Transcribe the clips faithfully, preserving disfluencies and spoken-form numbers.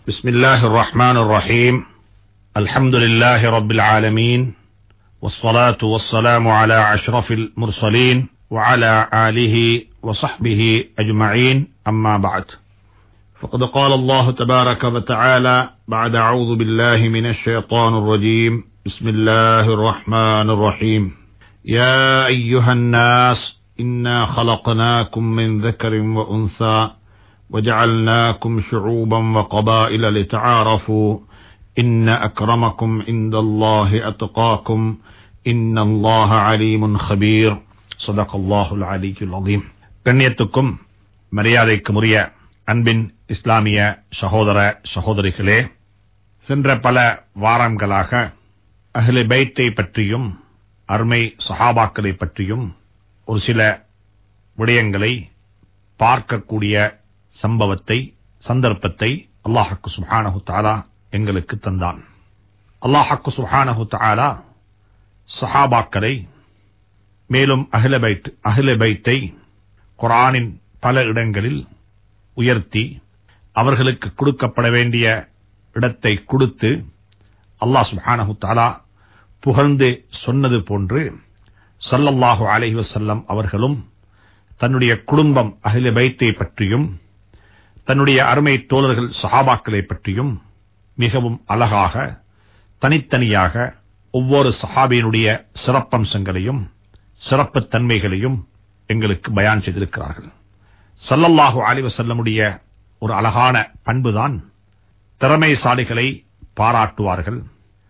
بسم الله الرحمن الرحيم الحمد لله رب العالمين والصلاة والسلام على أشرف المرسلين وعلى آله وصحبه أجمعين أما بعد فقد قال الله تبارك وتعالى بعد أعوذ بالله من الشيطان الرجيم بسم الله الرحمن الرحيم يا أيها الناس إنا خلقناكم من ذكر وأنثى وجعلناكم شعوبا وقبائل لتعارفوا إن أكرمكم عند الله أتقاكم إن الله عليم خبير صدق الله العلي العظيم. கண்ணியத்துக்கும் மரியாதைக்கும் உரிய அன்பின் இஸ்லாமிய சகோதர சகோதரிகளே, சென்ற பல வாரங்களாக அஹ்லே பைத்தை பற்றியும் அருமை சஹாபாக்களை பற்றியும் ஒரு சில விடயங்களை பார்க்கக்கூடிய சம்பவத்தை சந்தர்ப்பத்தை அல்லாஹ்வுக்கு சுப்ஹானஹு தஆலா எங்களுக்கு தந்தான். அல்லாஹ்வுக்கு சுப்ஹானஹு தஆலா சஹாபாக்களை மேலும் அஹ்லே பைத் அஹ்லே பைத்தை குர்ஆனின் பல இடங்களில் உயர்த்தி அவர்களுக்கு கொடுக்கப்பட வேண்டிய இடத்தை கொடுத்து அல்லாஹ் சுப்ஹானஹு தஆலா புகழ்ந்து சொன்னது போன்று ஸல்லல்லாஹு அலைஹி வஸல்லம் அவர்களும் தன்னுடைய குடும்பம் அஹ்லே பைத்தை பற்றியும் தன்னுடைய அருமை தோழர்கள் சஹாபாக்களை பற்றியும் மிகவும் அழகாக தனித்தனியாக ஒவ்வொரு சஹாபியினுடைய சிறப்பம்சங்களையும் சிறப்பு தன்மைகளையும் எங்களுக்கு பயான் செய்திருக்கிறார்கள். ஸல்லல்லாஹு அலைஹி வஸல்லமுடைய ஒரு அழகான பண்புதான் திறமைசாலிகளை பாராட்டுவார்கள்.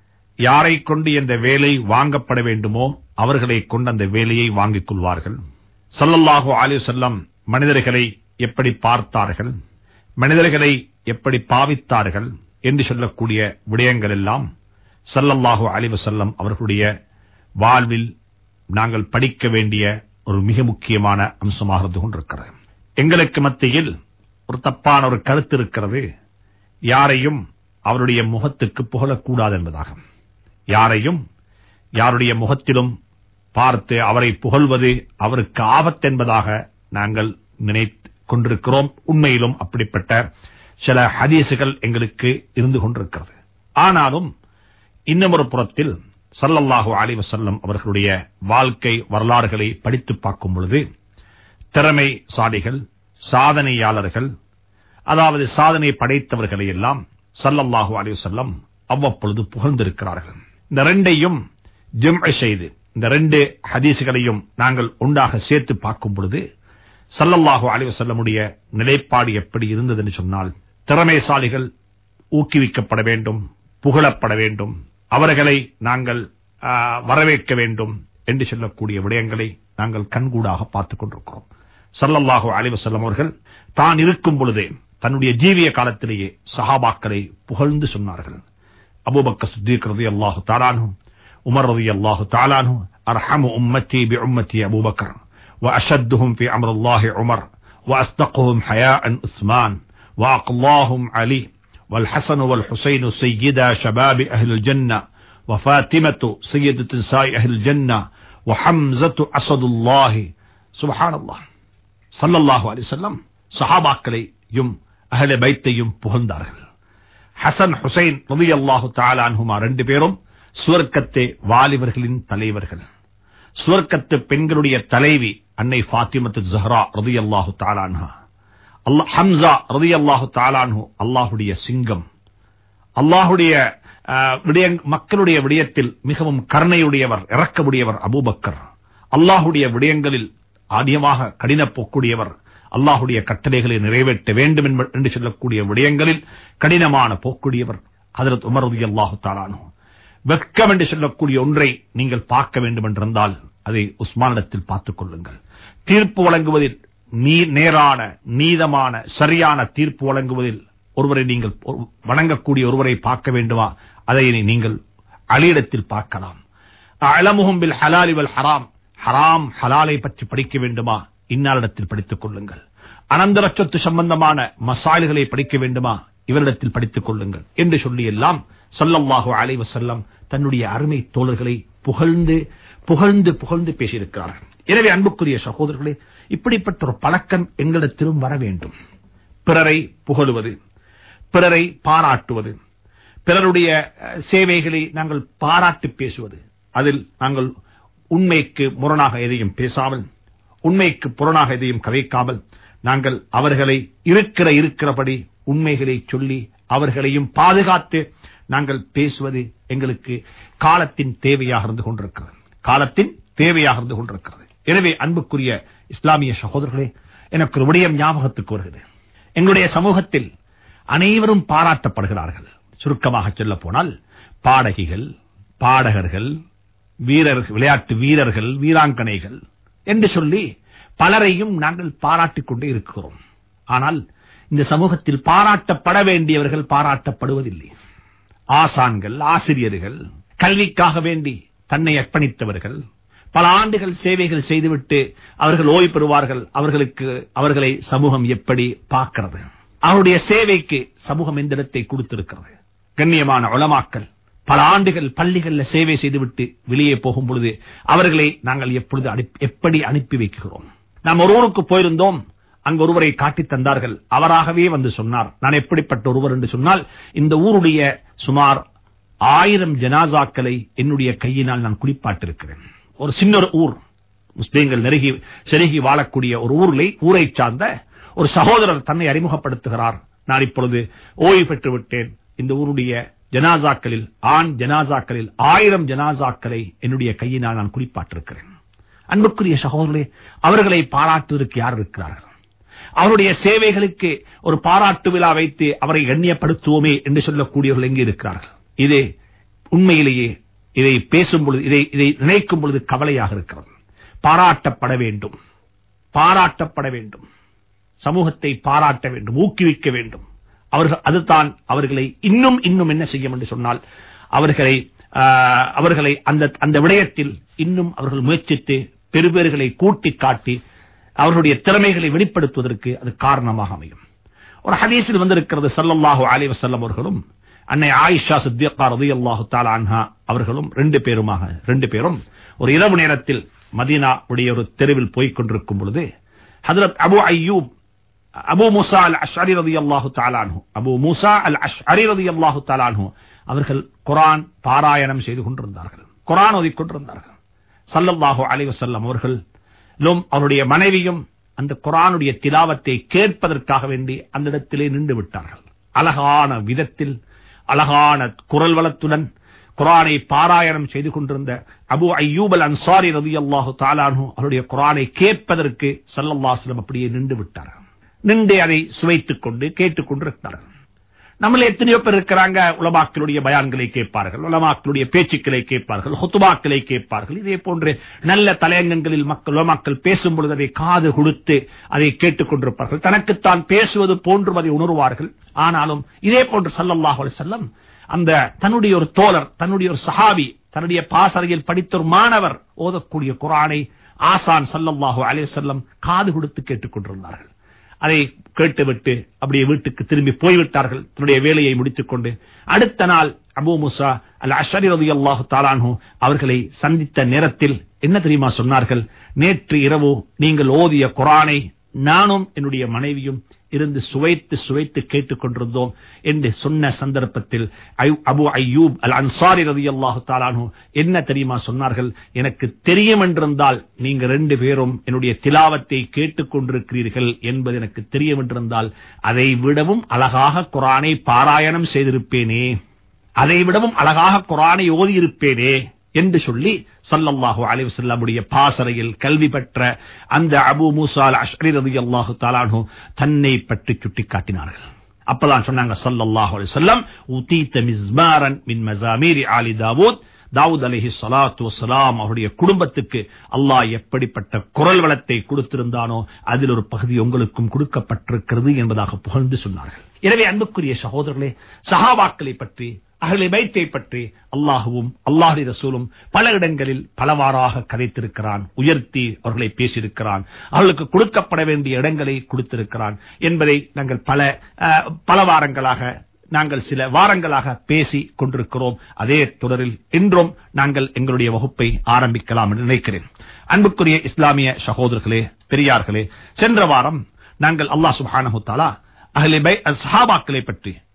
யாரை கொண்டு இந்த வேலை வாங்கப்பட வேண்டுமோ அவர்களை கொண்டு அந்த வேலையை வாங்கிக் கொள்வார்கள். ஸல்லல்லாஹு அலைஹி வஸல்லம் மனிதர்களை எப்படி பார்த்தார்கள், மனிதர்களை எப்படி பாவித்தார்கள் என்று சொல்லக்கூடிய விடயங்கள் எல்லாம் ஸல்லல்லாஹு அலைஹி வஸல்லம் அவர்களுடைய வாழ்வில் நாங்கள் படிக்க வேண்டிய ஒரு மிக முக்கியமான அம்சமாக இருந்து கொண்டிருக்கிறது. எங்களுக்கு மத்தியில் ஒரு தப்பான ஒரு கருத்து இருக்கிறது, யாரையும் அவருடைய முகத்துக்கு புகழக்கூடாது என்பதாக. யாரையும் யாருடைய முகத்திலும் பார்த்து அவரை புகழ்வது அவருக்கு ஆபத்து என்பதாக நாங்கள் நினைத்து கொண்டிருக்கிறோம். உண்மையிலும் அப்படிப்பட்ட சில ஹதீசுகள் எங்களுக்கு இருந்து கொண்டிருக்கிறது. ஆனாலும் இன்னும் ஒரு புறத்தில் ஸல்லல்லாஹு அலைஹி வஸல்லம் அவர்களுடைய வாழ்க்கை வரலாறுகளை படித்து பார்க்கும் பொழுது திறமைசாலிகள், சாதனையாளர்கள், அதாவது சாதனை படைத்தவர்களை எல்லாம் ஸல்லல்லாஹு அலைஹி வஸல்லம் அவ்வப்பொழுது புகழ்ந்திருக்கிறார்கள். இந்த ரெண்டையும் ஜம்அ செய்து இந்த ரெண்டு ஹதீசுகளையும் நாங்கள் ஒன்றாக சேர்த்து பார்க்கும் பொழுது ஸல்லல்லாஹு அலைஹி வஸல்லமுடைய நிலைப்பாடு எப்படி இருந்தது என்று சொன்னால், திறமைசாலிகள் ஊக்குவிக்கப்பட வேண்டும், புகழப்பட வேண்டும், அவர்களை நாங்கள் வரவேற்க வேண்டும் என்று சொல்லக்கூடிய விடயங்களை நாங்கள் கண்கூடாக பார்த்துக் கொண்டிருக்கிறோம். ஸல்லல்லாஹு அலைஹி வஸல்லம் அவர்கள் தான் இருக்கும் பொழுதே தன்னுடைய ஜீவிய காலத்திலேயே சஹாபாக்களை புகழ்ந்து சொன்னார்கள். அபூபக்கர் சித்தீக் ரலியல்லாஹு தஆலா அன்ஹு, உமர் ரலியல்லாஹு தஆலா அன்ஹு, அர்ஹமு உம்மத்தி பி உம்மத்தி அபூபக்கர் وأشدهم في أمر الله عمر وأصدقهم حياء عثمان وأقلاهم علي والحسن والحسين سيدا شباب أهل الجنة وفاطمة سيدة نساء أهل الجنة وحمزة أسد الله. سبحان الله. صلى الله عليه وسلم சஹாபாக்களையும் அஹ்லே பைத்தையும் புகழ்ந்தார்கள். ஹசன் ஹுசைன் ரலியல்லாஹு தஆலா அன்ஹுமா ரெண்டு பேரும் சுவர்க்கத்தே வாலிபர்களின் தலைவர்கள். சுவர்க்கத்து பெண்களுடைய தலைவி அன்னை ஃபாத்திமத்து ஸஹ்ரா ரலியல்லாஹு தஆலா அன்ஹா. அல்லாஹ் ஹம்ஸா ரலியல்லாஹு தஆலா அன்ஹு அல்லாஹ்வுடைய சிங்கம். அல்லாஹ்வுடைய மக்களுடைய விடயத்தில் மிகவும் கருணையுடையவர், இரக்கமுடையவர் அபூபக்கர். அல்லாஹ்வுடைய விடயங்களில் அதிகமாக கடின போக்கூடியவர், அல்லாஹ்வுடைய கட்டளைகளை நிறைவேற்ற வேண்டும் என்று சொல்லக்கூடிய விடயங்களில் கடினமான போக்கூடியவர் ஹஜ்ரத் உமர் ரலியல்லாஹு தஆலா அன்ஹு. வெட்கம் என்று சொல்லக்கூடிய ஒன்றை நீங்கள் பார்க்க வேண்டும் என்றிருந்தால் அதை உஸ்மானிடத்தில் பார்த்துக் கொள்ளுங்கள். தீர்ப்பு வழங்குவதில் நீ நேரான நீதமான சரியான தீர்ப்பு வழங்குவதில் ஒருவரை நீங்கள் வணங்கக்கூடிய ஒருவரை பார்க்க வேண்டுமா, அதை நீங்கள் அலியிடத்தில் பார்க்கலாம். அலமுஹும் பில் ஹலாலி வல் ஹராம், ஹராம் ஹலாலை பற்றி படிக்க வேண்டுமா, இன்னாரிடத்தில் படித்துக் கொள்ளுங்கள். அனந்தர சொத்து சம்பந்தமான மசால்களை படிக்க வேண்டுமா, இவரிடத்தில் படித்துக் கொள்ளுங்கள் என்று சொல்லி எல்லாம் ஸல்லல்லாஹு அலைஹி வஸல்லம் தன்னுடைய அருமை தோழர்களை புகழ்ந்து புகழ்ந்து புகழ்ந்து பேசியிருக்கிறார்கள். எனவே அன்புக்குரிய பிறரை பாராட்டுவது, பிறருடைய சேவைகளை நாங்கள் பாராட்டி பேசுவது, அதில் நாங்கள் உண்மைக்கு முரணாக எதையும் பேசாமல், உண்மைக்கு புறனாக எதையும் கதைக்காமல், நாங்கள் அவர்களை இருக்கிற இருக்கிறபடி உண்மைகளை சொல்லி அவர்களையும் பாதுகாத்து நாங்கள் பேசுவது எங்களுக்கு காலத்தின் தேவையாக இருந்து கொண்டிருக்கிறது. காலத்தின் தேவையாக இருந்து கொண்டிருக்கிறது. எனவே அன்புக்குரிய இஸ்லாமிய சகோதரர்களே, எனக்கு ஒரு விடயம் ஞாபகத்துக்கு வருகிறது. எங்களுடைய சமூகத்தில் அனைவரும் பாராட்டப்படுகிறார்கள். சுருக்கமாக சொல்ல போனால் பாடகிகள், பாடகர்கள், வீரர்கள், விளையாட்டு வீரர்கள், வீராங்கனைகள் என்று சொல்லி பலரையும் நாங்கள் பாராட்டிக் கொண்டே இருக்கிறோம். ஆனால் இந்த சமூகத்தில் பாராட்டப்பட வேண்டியவர்கள் பாராட்டப்படுவதில்லை. ஆசான்கள், ஆசிரியர்கள், கல்விக்காக வேண்டி தன்னை அர்ப்பணித்தவர்கள், பல ஆண்டுகள் சேவைகள் செய்துவிட்டு அவர்கள் ஓய்வு பெறுவார்கள். அவர்களுக்கு அவர்களை சமூகம் எப்படி பார்க்கிறது? அவருடைய சேவைக்கு சமூகம் எந்த இடத்தை கொடுத்திருக்கிறது? கண்ணியமான உலமாக்கள் பல ஆண்டுகள் பள்ளிகள்ல சேவை செய்துவிட்டு வெளியே போகும் பொழுது அவர்களை நாங்கள் எப்பொழுது எப்படி அனுப்பி வைக்கிறோம்? நாம் ஒரு ஊருக்கு போயிருந்தோம். அங்கு ஒருவரை காட்டித் தந்தார்கள். அவராகவே வந்து சொன்னார், நான் எப்படிப்பட்ட ஒருவர் என்று சொன்னால், இந்த ஊருடைய சுமார் ஆயிரம் ஜனாசாக்களை என்னுடைய கையினால் நான் குளிப்பாட்டிருக்கிறேன். ஒரு சின்ன ஊர், முஸ்லீம்கள் நெருகி செருகி வாழக்கூடிய ஒரு ஊரில் ஊரை சார்ந்த ஒரு சகோதரர் தன்னை அறிமுகப்படுத்துகிறார். நான் இப்பொழுது ஓய்வு பெற்று விட்டேன். இந்த ஊருடைய ஜனாசாக்களில், ஆண் ஜனாசாக்களில் ஆயிரம் ஜனாசாக்களை என்னுடைய கையினால் நான் குளிப்பாட்டிருக்கிறேன். அன்புக்குரிய சகோதரர்களே, அவர்களை பாராட்டுவதற்கு யார் இருக்கிறார்கள்? அவருடைய சேவைகளுக்கு ஒரு பாராட்டு விழா வைத்து அவரை கண்ணியப்படுத்துவோமே என்று சொல்லக்கூடியவர்கள் எங்கே இருக்கிறார்கள்? இதே உண்மையிலேயே இதை பேசும் பொழுது, இதை இதை நினைக்கும் பொழுது கவலையாக இருக்கிறது. பாராட்டப்பட வேண்டும், பாராட்டப்பட வேண்டும், சமூகத்தை பாராட்ட வேண்டும், ஊக்குவிக்க வேண்டும். அவர்கள் அதுதான் அவர்களை இன்னும் இன்னும் என்ன செய்யும் என்று சொன்னால், அவர்களை அவர்களை அந்த அந்த விடயத்தில் இன்னும் அவர்கள் முயற்சித்து பெருபேறுகளை கூட்டி காட்டி அவர்களுடைய திறமைகளை வெளிப்படுத்துவதற்கு அது காரணமாக அமையும். ஒரு ஹதீஸில் வந்திருக்கிறது, ஸல்லல்லாஹு அலைஹி வஸல்லம் அவர்களும் அன்னை ஆயிஷா சித்திகா ரலியல்லாஹு தஆலா அன்ஹா அவர்களும் ரெண்டு பேருமாக ரெண்டு பேரும் ஒரு இரவு நேரத்தில் மதீனா உடைய ஒரு தெருவில் போய்க் கொண்டிருக்கும் பொழுது ஹஜ்ரத் Abu Ayyub Abu Musa al Ashari ரலியல்லாஹு தஆலா அன்ஹு அபூ மூசா அல் அஷ்அரி ரலியல்லாஹு தஆலா அன்ஹு அவர்கள் குர்ஆன் பாராயணம் செய்து கொண்டிருந்தார்கள், குர்ஆன் ஓதிக் கொண்டிருந்தார்கள். ஸல்லல்லாஹு அலைஹி வஸல்லம் அவர்கள் அவருடைய மனைவியும் அந்த குர்ஆனுடைய திலாவத்தை கேட்பதற்காக வேண்டி அந்த இடத்திலே நின்று விட்டார்கள். அழகான விதத்தில், அழகான குரல் வளத்துடன் குர்ஆனை பாராயணம் செய்து கொண்டிருந்த அபூ அய்யூப் அல் அன்சாரி ரலியல்லாஹு தஆலா அன்ஹு அவருடைய குர்ஆனை கேட்பதற்கு ஸல்லல்லாஹு அலைஹி வஸல்லம் அப்படியே நின்று விட்டார்கள். நின்று அதை சுவைத்துக் கொண்டு கேட்டுக் கொண்டிருக்கிறார்கள். நம்மள எத்தனையோ பேர் இருக்கிறாங்க, உலமாக்களுடைய பயான்களை கேட்பார்கள், உலமாக்களுடைய பேச்சுக்களை கேட்பார்கள், ஹுத்பாக்களை கேட்பார்கள். இதே போன்று நல்ல தலையங்கங்களில் மக்கள் உலமாக்கள் பேசும் பொழுது அதை காது கொடுத்து அதை கேட்டுக் கொண்டிருப்பார்கள். தனக்குத்தான் பேசுவது போன்றும் அதை உணர்வார்கள். ஆனாலும் இதே போன்று ஸல்லல்லாஹு அலைஹி வஸல்லம் அந்த தன்னுடைய ஒரு தோழர், தன்னுடைய ஒரு சஹாபி, தன்னுடைய பாசறையில் படித்த ஒரு மாணவர் ஓதக்கூடிய குர்ஆனை ஆசான் ஸல்லல்லாஹு அலைஹி வஸல்லம் காது கொடுத்து கேட்டுக் கொண்டிருந்தார்கள். அதை கேட்டுவிட்டு அப்படியே வீட்டுக்கு திரும்பி போய்விட்டார்கள், தன்னுடைய வேலையை முடித்துக் கொண்டு. அடுத்த நாள் அபூ மூசா அல் அஷ்அரி ரலியல்லாஹு தஆலா அன்ஹு அவர்களை சந்தித்த நேரத்தில் என்ன தெரியுமா சொன்னார்கள்? நேற்று இரவு நீங்கள் ஓதிய குர்ஆனை நானும் என்னுடைய மனைவியும் இருந்து சுவைத்து சுவைத்து கேட்டுக் கொண்டிருந்தோம் என்று சொன்ன சந்தர்ப்பத்தில் அபூ அய்யூப் அல் அன்சாரி ரலியல்லாஹு தஆலா அன்ஹு என்ன தெரியுமா சொன்னார்கள்? எனக்கு தெரியும் என்றிருந்தால் நீங்க ரெண்டு பேரும் என்னுடைய திலாவத்தை கேட்டுக் கொண்டிருக்கிறீர்கள் என்பது எனக்கு தெரியும் என்றிருந்தால் அதை விடவும் அழகாக குர்ஆனை பாராயணம் செய்திருப்பேனே, அதை விடவும் அழகாக குர்ஆனை ஓதியிருப்பேனே என்று சொல்லி ஸல்லல்லாஹு அலைஹி வஸல்லம் உடைய பாசறையில் கல்வி பெற்ற அந்த அபூ மூசா அல் அஷ்அரி ரலியல்லாஹு தஆலா அன்ஹு தன்னை பற்றி சுட்டிக்காட்டினார்கள். அப்பதான் சொன்னாங்க ஸல்லல்லாஹு அலைஹி வஸல்லம், உதீத மிஸ்மாரன் மின் மஸாமீர் ஆலி தாவூத், தாவூத் அலைஹி ஸலாத்து வஸ்ஸலாம் அவருடைய குடும்பத்துக்கு அல்லாஹ் எப்படிப்பட்ட குரல் வளத்தை கொடுத்திருந்தானோ அதில் ஒரு பகுதி உங்களுக்கும் கொடுக்கப்பட்டிருக்கிறது என்பதாக புகழ்ந்து சொன்னார்கள். எனவே அன்புக்குரிய சகோதரர்களே, சஹாபாக்களை பற்றி, அஹ்லே பைத்தை பற்றி அல்லாஹ்வும் அல்லாஹ்வுடைய ரசூலும் பல இடங்களில் பலவாறாக கதைத்திருக்கிறான், உயர்த்தி அவர்களை பேசியிருக்கிறான், அவர்களுக்கு கொடுக்கப்பட வேண்டிய இடங்களை கொடுத்திருக்கிறான் என்பதை நாங்கள் பல பல வாரங்களாக நாங்கள் சில வாரங்களாக பேசி கொண்டிருக்கிறோம். அதே தொடரில் இன்றும் நாங்கள் எங்களுடைய வகுப்பை ஆரம்பிக்கலாம் என்று நினைக்கிறேன். அன்புக்குரிய இஸ்லாமிய சகோதரர்களே, பெரியார்களே, சென்ற வாரம் நாங்கள் அல்லாஹ் சுப்ஹானஹு வ தஆலா அஹ்லே பைத் சஹாபாக்களை பற்றி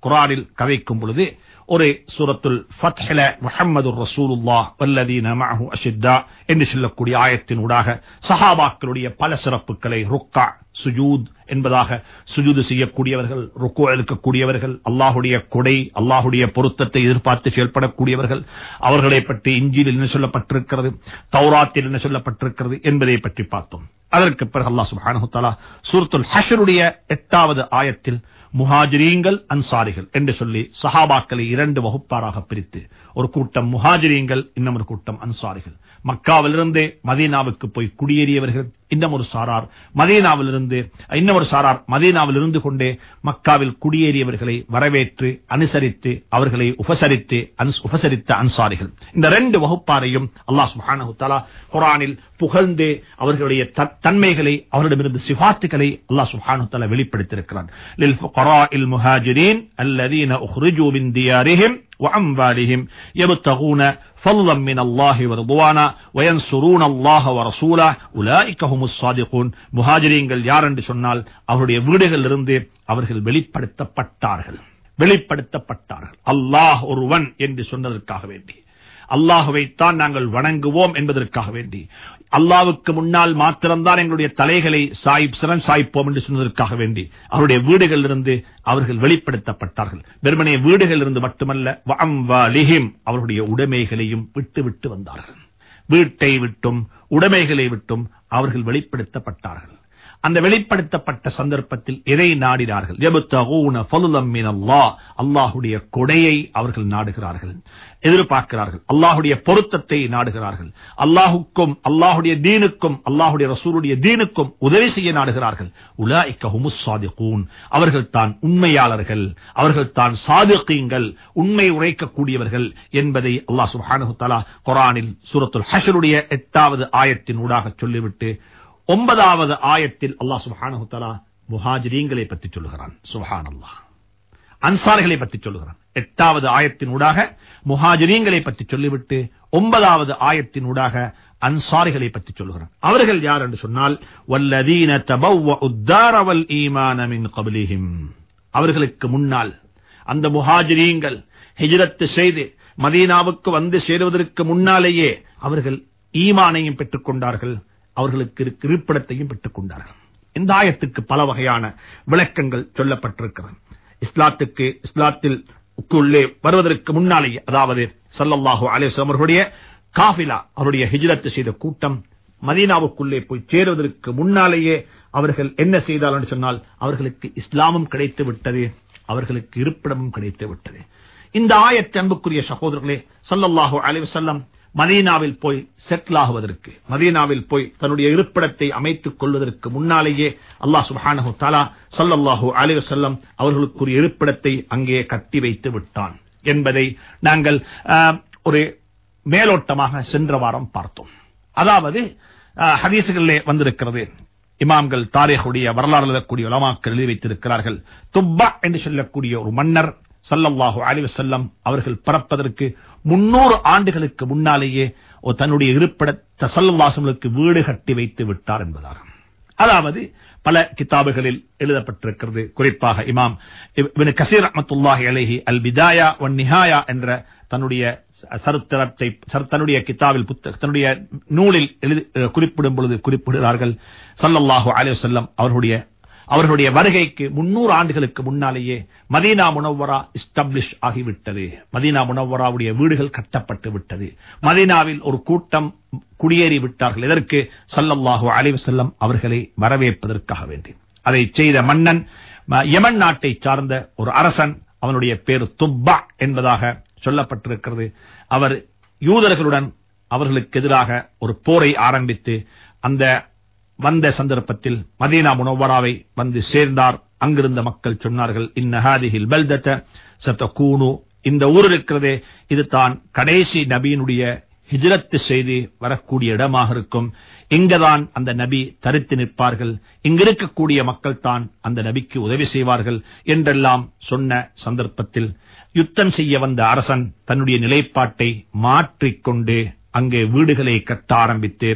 குர்ஆனில் கதைக்கும் பொழுது ஒரு சூரத்துல் ஃபத்ஹில முஹம்மதுர் ரசூலுல்லாஹ் வல்லதீன மஅஹு அஷித்தா என்று சொல்லக்கூடிய ஆயத்தின் ஊடாக சஹாபாக்களுடைய பல சிறப்புகளை ருக்கா சுஜூத் என்பதாக சுஜூது செய்யக்கூடியவர்கள், ருக்கு எடுக்கக்கூடியவர்கள், அல்லாஹுடைய கொடை, அல்லாஹுடைய பொருத்தத்தை எதிர்பார்த்து செயல்படக்கூடியவர்கள், அவர்களை பற்றி இன்ஜீலில் என்ன சொல்லப்பட்டிருக்கிறது, தௌராத்தில் என்ன சொல்லப்பட்டிருக்கிறது என்பதை பற்றி பார்த்தோம். அதற்கு பிறகு அல்லாஹ் சுப்ஹானஹு வ தஆலா சூரத்துல் ஹஷ்ருடைய எட்டாவது ஆயத்தில் முஹாஜிரீன்கள் அன்சாரிகள் என்று சொல்லி சஹாபாக்களை இரண்டு வகுப்பாராக பிரித்து, ஒரு கூட்டம் முஹாஜிரீன்கள், இன்னும் ஒரு கூட்டம் அன்சாரிகள். மக்காவிலிருந்து மதீனாவுக்கு போய் குடியேறியவர்கள், இன்னும் ஒரு சாரார் மதீனாவிலிருந்து இன்னும் ஒரு சாரார் மதீனாவில் இருந்து கொண்டே மக்காவில் குடியேறியவர்களை வரவேற்று அனுசரித்து அவர்களை உபசரித்து உபசரித்த அன்சாரிகள். இந்த ரெண்டு வகுப்பாரையும் அல்லாஹ் சுப்ஹானஹு வ தஆலா குர்ஆனில் புகழ்ந்து அவர்களுடைய தன்மைகளை, அவர்களிடமிருந்து சிஃபாத்துகளை அல்லாஹ் சுப்ஹானஹு வ தஆலா வெளிப்படுத்தியிருக்கிறான். லில் ஃபுகராஇல் முஹாஜிரீன் அல்லதீன உக்ரிஜூ மின் தியாரிஹிம் وأموالهم يبتغون فضلا من الله ورضوانا وينصرون الله ورسوله أولئك هم الصادقون. முஹாஜிரீன்கள் யார் என்று சொன்னால் அவருடைய வீடுகளிலிருந்து அவர்கள் வெளிப்படுத்தப்பட்டார்கள் வெளிப்படுத்தப்பட்டார்கள் அல்லாஹ் ஒருவன் என்று சொன்னதற்காக வேண்டி, அல்லாஹுவைத்தான் நாங்கள் வணங்குவோம் என்பதற்காக வேண்டி, அல்லாஹ்வுக்கு முன்னால் மாத்திரம்தான் எங்களுடைய தலைகளை சாய்ப் சிரம் சாய்ப்போம் என்று சொன்னதற்காக வேண்டி அவருடைய வீடுகளிலிருந்து அவர்கள் வெளிப்படுத்தப்பட்டார்கள். வெறுமனே வீடுகளிலிருந்து மட்டுமல்ல, வஅம்வாலிஹிம் அவருடைய உடைமைகளையும் விட்டு விட்டு வந்தார்கள். வீட்டை விட்டும் உடைமைகளை விட்டும் அவர்கள் வெளிப்படுத்தப்பட்டார்கள். அந்த வெளிப்படுத்தப்பட்ட சந்தர்ப்பத்தில் எதை நாடினார்கள்? யப்தகூன ஃபضலம் மினல்லாஹ், அல்லாஹ்வுடைய கொடையை அவர்கள் நாடுகிறார்கள், எதிர்பார்க்கிறார்கள். அல்லாஹ்வுடைய பொருத்தத்தை நாடுகிறார்கள். அல்லாஹ்வுக்கும் அல்லாஹ்வுடைய தீனுக்கும் அல்லாஹ்வுடைய ரசூலுடைய தீனுக்கும் உதவி செய்ய நாடுகிறார்கள். உலாயிக ஹுமுஸ் ஸாதிகூன், அவர்கள் தான் உண்மையாளர்கள், அவர்கள் தான் சாதிகீன்கள், உண்மை உரைக்கக்கூடியவர்கள் என்பதை அல்லாஹ் சுப்ஹானஹு வ தஆலா குர்ஆனில் சூரத்துல் ஹஷ்ருடைய எட்டாவது ஆயத்தின் ஊடாக சொல்லிவிட்டு ஒன்பதாவது ஆயத்தில் அல்லாஹ் சுப்ஹானஹு வ தஆலா முஹாஜிரீன்களை பற்றி சொல்லுகிறான். சுப்ஹானல்லாஹ். அன்சாரிகளை பற்றி சொல்லுகிறான். எட்டாவது ஆயத்தின் ஊடாக முஹாஜிரீன்களை பற்றி சொல்லிவிட்டு ஒன்பதாவது ஆயத்தின் ஊடாக அன்சாரிகளை பற்றி சொல்லுகிறான். அவர்கள் யார் என்று சொன்னால் வல்லதீன தபவ்வஉத் தார வல் ஈமான மின் கப்லிஹிம், அவர்களுக்கு முன்னால் அந்த முஹாஜிரீன்கள் ஹிஜ்ரத் செய்து மதீனாவுக்கு வந்து சேருவதற்கு முன்னாலேயே அவர்கள் ஈமானையும் பெற்றுக் கொண்டார்கள், அவர்களுக்கு இருப்பிடத்தையும் பெற்றுக் கொண்டார்கள். இந்த ஆயத்துக்கு பல வகையான விளக்கங்கள் சொல்லப்பட்டிருக்கிறது. இஸ்லாத்துக்கு இஸ்லாத்தில் உள்ளே வருவதற்கு முன்னாலேயே, அதாவது ஸல்லல்லாஹு அலைஹி வஸல்லம் அவர்களுடைய காஃபிலா, அவருடைய ஹிஜ்ரத் செய்த கூட்டம் மதீனாவுக்குள்ளே போய் சேருவதற்கு முன்னாலேயே அவர்கள் என்ன செய்தார்கள் என்று சொன்னால் அவர்களுக்கு இஸ்லாமும் கிடைத்து விட்டது, அவர்களுக்கு இருப்பிடமும் கிடைத்து விட்டது. இந்த ஆயத்து அன்புக்குரிய சகோதரர்களே, ஸல்லல்லாஹு அலைஹி வஸல்லம் மதீனாவில் போய் செட்டில் ஆகுவதற்கு, மதீனாவில் போய் தன்னுடைய இருப்பிடத்தை அமைத்துக் கொள்வதற்கு முன்னாலேயே அல்லாஹ் சுப்ஹானஹு வ தஆலா ஸல்லல்லாஹு அலைஹி வஸல்லம் அவர்களுக்குரிய இருப்பிடத்தை அங்கே கட்டி வைத்து விட்டான் என்பதை நாங்கள் ஒரு மேலோட்டமாக சென்ற வாரம் பார்த்தோம். அதாவது ஹதீஸ்களிலே வந்திருக்கிறது, இமாம்கள் தாரீஹுடைய வரலாறு எழுதக்கூடிய உலமாக்கள் எழுதி வைத்திருக்கிறார்கள். துப்பா என்று சொல்லக்கூடிய ஒரு மன்னர் ஸல்லல்லாஹு அலைஹி வஸல்லம் அவர்கள் பிறப்பதற்கு முன்னூறு ஆண்டுகளுக்கு முன்னாலேயே தன்னுடைய இருப்பிடத்தை ஸல்லல்லாஹு அலைஹி வஸல்லம் வீடு கட்டி வைத்து விட்டார் என்பதாக அதாவது பல கிதாபுகளில் எழுதப்பட்டிருக்கிறது. குறிப்பாக இமாம் இப்னு கஸீர் ரஹ்மத்துல்லாஹி அலைஹி அல் பிதாயா வன் நிஹாயா என்ற தன்னுடைய சரித்திரத்தை தன்னுடைய கிதாபில் தன்னுடைய நூலில் குறிப்பிடும் பொழுது குறிப்பிடுகிறார்கள், ஸல்லல்லாஹு அலைஹி வஸல்லம் அவர்களுடைய அவர்களுடைய வருகைக்கு முன்னூறு ஆண்டுகளுக்கு முன்னாலேயே மதீனா முனவ்வரா எஸ்டாப்லிஷ் ஆகிவிட்டது, மதீனா முனவ்வராவுடைய வீடுகள் கட்டப்பட்டு விட்டது, மதீனாவில் ஒரு கூட்டம் குடியேறி விட்டார்கள். இதற்கு ஸல்லல்லாஹு அலைஹி வஸல்லம் அவர்களை வரவேற்பதற்காக வேண்டி அதை செய்த மன்னன் யமன் நாட்டை சார்ந்த ஒரு அரசன், அவனுடைய பேர் துப்பா என்பதாக சொல்லப்பட்டிருக்கிறது. அவர் யூதர்களுடன் அவர்களுக்கு எதிராக ஒரு போரை ஆரம்பித்து அந்த வந்த சந்தர்ப்பத்தில் மதீனா முனவ்வராவை வந்து சேர்ந்தார். அங்கிருந்த மக்கள் சொன்னார்கள், இன்ன ஹாதிஹில் பல்தத சதகூனு, இந்த ஊர் இருக்கிறதே இது தான் கடைசி நபியினுடைய ஹிஜ்ரத் செய்து வரக்கூடிய இடமாக இருக்கும், இங்கதான் அந்த நபி தரித்து நிற்பார்கள், இங்கிருக்கக்கூடிய மக்கள் தான் அந்த நபிக்கு உதவி செய்வார்கள் என்றெல்லாம் சொன்ன சந்தர்ப்பத்தில் யுத்தம் செய்ய வந்த அரசன் தன்னுடைய நிலைப்பாட்டை மாற்றிக்கொண்டு அங்கே வீடுகளை கட்ட ஆரம்பித்து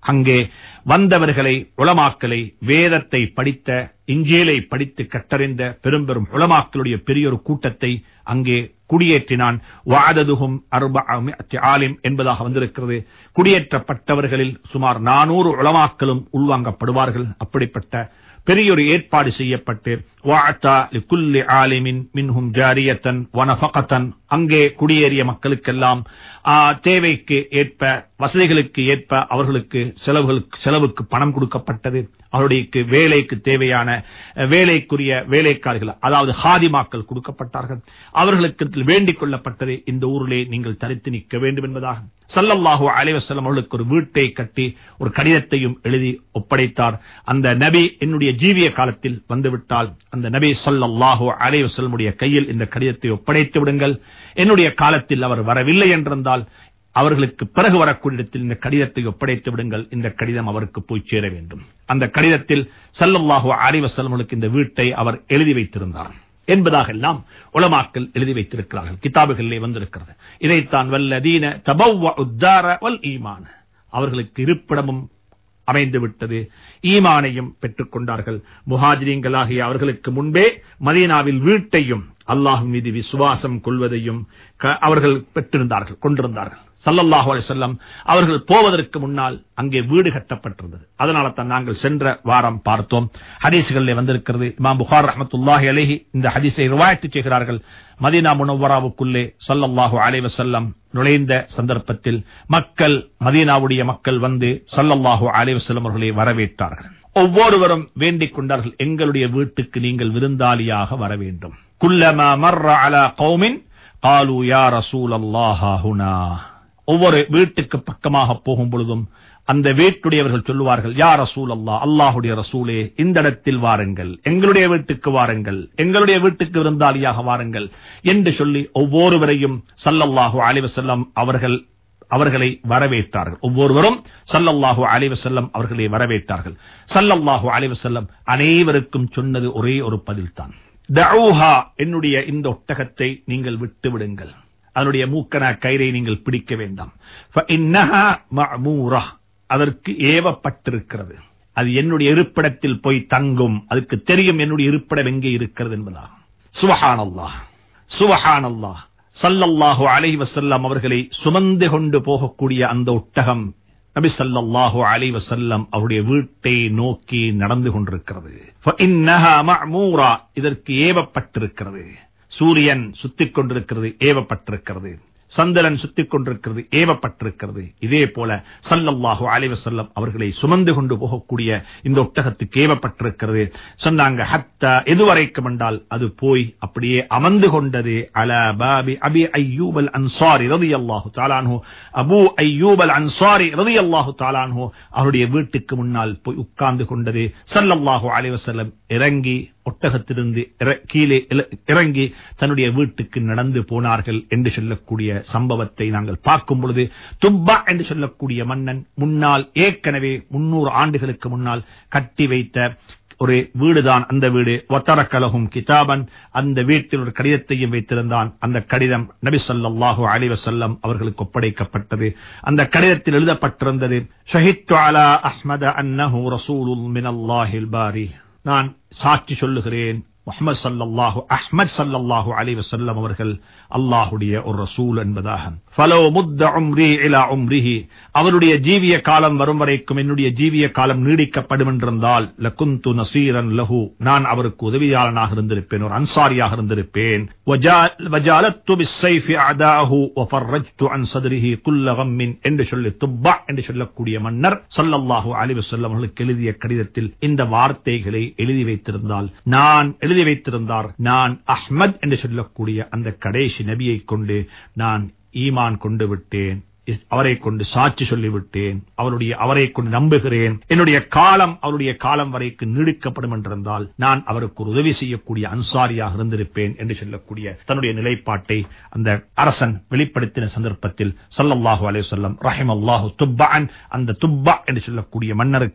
அங்கே வந்தவர்களை உலமாக்களை வேதத்தை படித்த இஞ்சீலை படித்து கற்றறிந்த பெரும் பெரும் உலமாக்களுடைய பெரிய ஒரு கூட்டத்தை அங்கே குடியேற்றினான். வஅததுஹும் அர்பஅமிஅத்தி ஆலிம் என்பதாக வந்திருக்கிறது. குடியேற்றப்பட்டவர்களில் சுமார் நானூறு உலமாக்களும் உள்வாங்கப்படுவார்கள். அப்படிப்பட்ட பெரிய ஒரு ஏற்பாடு செய்யப்பட்டு வஅதா லிகுல்லி ஆலிமின் மின்ஹும் ஜாரியத்தன் வனஃபகத்தன் அங்கே குடியேறிய மக்களுக்கெல்லாம் தேவைக்கு ஏற்ப வசதிகளுக்கு ஏற்ப அவர்களுக்கு செலவுகளுக்கு செலவுக்கு பணம் கொடுக்கப்பட்டது. அவருடைய வேலைக்கு தேவையான வேலைக்குரிய வேலைக்காரர்கள் அதாவது ஹாதிமாக்கள் கொடுக்கப்பட்டார்கள். அவர்களுக்கு வேண்டிக் கொள்ளப்பட்டது இந்த ஊரிலே நீங்கள் தரித்து நிற்க வேண்டும் என்பதாக. ஸல்லல்லாஹு அலைஹி வஸல்லம் அவர்களுக்கு ஒரு வீட்டை கட்டி ஒரு கடிதத்தையும் எழுதி ஒப்படைத்தார். அந்த நபி என்னுடைய ஜீவிய காலத்தில் வந்துவிட்டால் அந்த நபி ஸல்லல்லாஹு அலைஹி வஸல்லம் உடைய கையில் இந்த கடிதத்தை ஒப்படைத்து விடுங்கள். என்னுடைய காலத்தில் அவர் வரவில்லை என்றிருந்தால் அவர்களுக்கு பிறகு வரக்கூடிய இடத்தில் இந்த கடிதத்தை ஒப்படைத்து விடுங்கள். இந்த கடிதம் அவருக்கு போய் சேர வேண்டும். அந்த கடிதத்தில் ஸல்லல்லாஹு அலைஹி வஸல்லம் இந்த வீட்டை அவர் எழுதி வைத்திருந்தார் என்பதாக எல்லாம் உலமாக்கள் எழுதி வைத்திருக்கிறார்கள். கிதாபுகளிலே வந்திருக்கிறது. இதைத்தான் வல்லதீன தபவ்வஉத் தார வல் ஈமான் அவர்களுக்கு இருப்பிடமும் அமைந்து விட்டது, ஈமானையும் பெற்றுக் கொண்டார்கள். முஹாஜிரீன்களாகிய அவர்களுக்கு முன்பே மதீனாவில் வீட்டையும் அல்லாஹ்வின் மீது விசுவாசம் கொள்வதையும் அவர்கள் பெற்றிருந்தார்கள் கொண்டிருந்தார்கள். ஸல்லல்லாஹு அலைஹி வஸல்லம் அவர்கள் போவதற்கு முன்னால் அங்கே வீடு கட்டப்பட்டிருந்தது. அதனால தான் நாங்கள் சென்ற வாரம் பார்த்தோம். ஹதீஸ்களிலே வந்திருக்கிறது. இமாம் புகாரி ரஹ்மத்துல்லாஹி அலைஹி இந்த ஹதீஸை ரிவாயத் செய்கிறார்கள். மதீனா முனவ்வராவுக்குள்ளே ஸல்லல்லாஹு அலைஹி வஸல்லம் நுழைந்த சந்தர்ப்பத்தில் மக்கள் மதீனாவுடைய மக்கள் வந்து ஸல்லல்லாஹு அலைஹி வஸல்லம் அவர்களை வரவேற்றார்கள். ஒவ்வொருவரும் வேண்டிக் கொண்டார்கள், எங்களுடைய வீட்டுக்கு நீங்கள் விருந்தாளியாக வர வேண்டும். குல்லமா மர்ர அலா கௌமின் قالوا يا رسول الله هنا ஒவ்வொரு வீட்டுக்கு பக்கமாக போகும் பொழுதும் அந்த வீட்டுடையவர்கள் சொல்லுவார்கள், யா ரசூல் அல்லாஹ், அல்லாஹுடைய ரசூலே, இந்த இடத்தில் வாருங்கள், எங்களுடைய வீட்டுக்கு வாருங்கள், எங்களுடைய வீட்டுக்கு விருந்தாளியாக வாருங்கள் என்று சொல்லி ஒவ்வொருவரையும் ஸல்லல்லாஹு அலைஹி வஸல்லம் அவர்கள் அவர்களை வரவேற்றார்கள். ஒவ்வொருவரும் ஸல்லல்லாஹு அலைஹி வஸல்லம் அவர்களை வரவேற்றார்கள். ஸல்லல்லாஹு அலைஹி வஸல்லம் அனைவருக்கும் சொன்னது ஒரே ஒரு பதில்தான், தஊஹா, என்னுடைய இந்த ஒட்டகத்தை நீங்கள் விட்டு விடுங்கள், அதனுடைய மூக்கன கயிறை நீங்கள் பிடிக்க வேண்டாம். ஃபஇன்னஹா மஅமூரா, அதற்கு ஏவப்பட்டிருக்கிறது, அது என்னுடைய இருப்பிடத்தில் போய் தங்கும், அதுக்கு தெரியும் என்னுடைய இருப்பிடம் எங்கே இருக்கிறது என்பதாக. சுப்ஹானல்லாஹ் சுப்ஹானல்லாஹ். ஸல்லல்லாஹு அலைஹி வஸல்லம் அவர்களை சுமந்து கொண்டு போகக்கூடிய அந்த ஒட்டகம் நபி ஸல்லல்லாஹு அலைஹி வஸல்லம் அவருடைய வீட்டை நோக்கி நடந்து கொண்டிருக்கிறது. ஃபஇன்னஹா மஅமூரா, இதற்கு ஏவப்பட்டிருக்கிறது. சூரியன் சுத்திக் கொண்டிருக்கிறது, ஏவப்பட்டிருக்கிறது. சந்திரன் சுத்திக் கொண்டிருக்கிறது, ஏவப்பட்டிருக்கிறது. இதே போல ஸல்லல்லாஹு அலைஹி வஸல்லம் அவர்களை சுமந்து கொண்டு போகக்கூடிய இந்த ஒட்டகத்துக்கு ஏவப்பட்டிருக்கிறது. சொன்னாங்க, ஹத்தா, எதுவரைக்கும் என்றால் அது போய் அப்படியே அமர்ந்து கொண்டது அலா பாபி அபி அய்யூப் அல் அன்சாரி ரலியல்லாஹு தஆலா அன்ஹு, அபூ அய்யூப் அல் அன்சாரி ரலியல்லாஹு தஆலா அன்ஹு அவருடைய வீட்டுக்கு முன்னால் போய் உட்கார்ந்து கொண்டது. ஸல்லல்லாஹு அலைஹி வஸல்லம் இறங்கி ஒட்டகத்திலிருந்து கீழே இறங்கி தன்னுடைய வீட்டுக்கு நடந்து போனார்கள் என்று சொல்லக்கூடிய சம்பவத்தை நாங்கள் பார்க்கும் பொழுது, துப்பா என்று சொல்லக்கூடிய மன்னன் முன்னால் ஏற்கனவே முன்னூறு ஆண்டுகளுக்கு முன்னால் கட்டி வைத்த ஒரு வீடுதான் அந்த வீடு. வத்தரக்கலஹும் கிதாபன், அந்த வீட்டில் ஒரு கடிதத்தையும் வைத்திருந்தான். அந்த கடிதம் நபி ஸல்லல்லாஹு அலைஹி வஸல்லம் அவர்களுக்கு ஒப்படைக்கப்பட்டது. அந்த கடிதத்தில் எழுதப்பட்டிருந்தது, ஷஹித்து அலா அஹ்மத அன்னஹு ரசூலுல் மினல்லாஹில் பாரி, நான் சாட்சி சொல்லுகிறேன், முஹம்மது ஸல்லல்லாஹு அஹ்மத் ஸல்லல்லாஹு அலைஹி வஸல்லம் அவர்கள் அல்லாஹ்வுடைய ஒரு ரசூல் என்பதாக. ஃபலோ முத்த உம்ரி இலா உம்ரிஹி, அவருடைய ஜீவிய காலம் வரும் வரைக்கும் என்னுடைய ஜீவிய காலம் நீடிக்கப்படும் என்றிருந்தால், லகுந்து நசீரன் லஹு, நான் அவருக்கு உதவியாளனாக இருந்திருப்பேன், ஒரு அன்சாரியாக இருந்திருப்பேன். வஜாலத்து பிஸ்ஸைஃபி அதாஹு வஃபர்ரஜ்து அன் ஸத்ரிஹி குல்ல கம்மின் என்று சொல்லி துப்பா என்று சொல்லக்கூடிய மன்னர் ஸல்லல்லாஹு அலைஹி வஸல்லம் அவர்களுக்கு எழுதிய கடிதத்தில் இந்த வார்த்தைகளை எழுதி வைத்திருந்தால், நான் எழுதி வைத்திருந்தார், நான் அஹ்மத் என்று சொல்லக்கூடிய அந்த கடைசி நபியை கொண்டு நான் ஈமான் கொண்டு விட்டேன், அவரை கொண்டு சாட்சி சொல்லிவிட்டேன், அவருடைய அவரை கொண்டு நம்புகிறேன், என்னுடைய காலம் அவருடைய காலம் வரைக்கும் நீடிக்கப்படும் என்றிருந்தால் நான் அவருக்கு ஒரு உதவி செய்யக்கூடிய அன்சாரியாக இருந்திருப்பேன் என்று சொல்லக்கூடிய தன்னுடைய நிலைப்பாட்டை அந்த அரசன் வெளிப்படுத்தின சந்தர்ப்பத்தில் ஸல்லல்லாஹு அலைஹி வஸல்லம் ரஹிமல்லாஹு துப்பான், அந்த துப்பா என்று சொல்லக்கூடிய மன்னருக்கு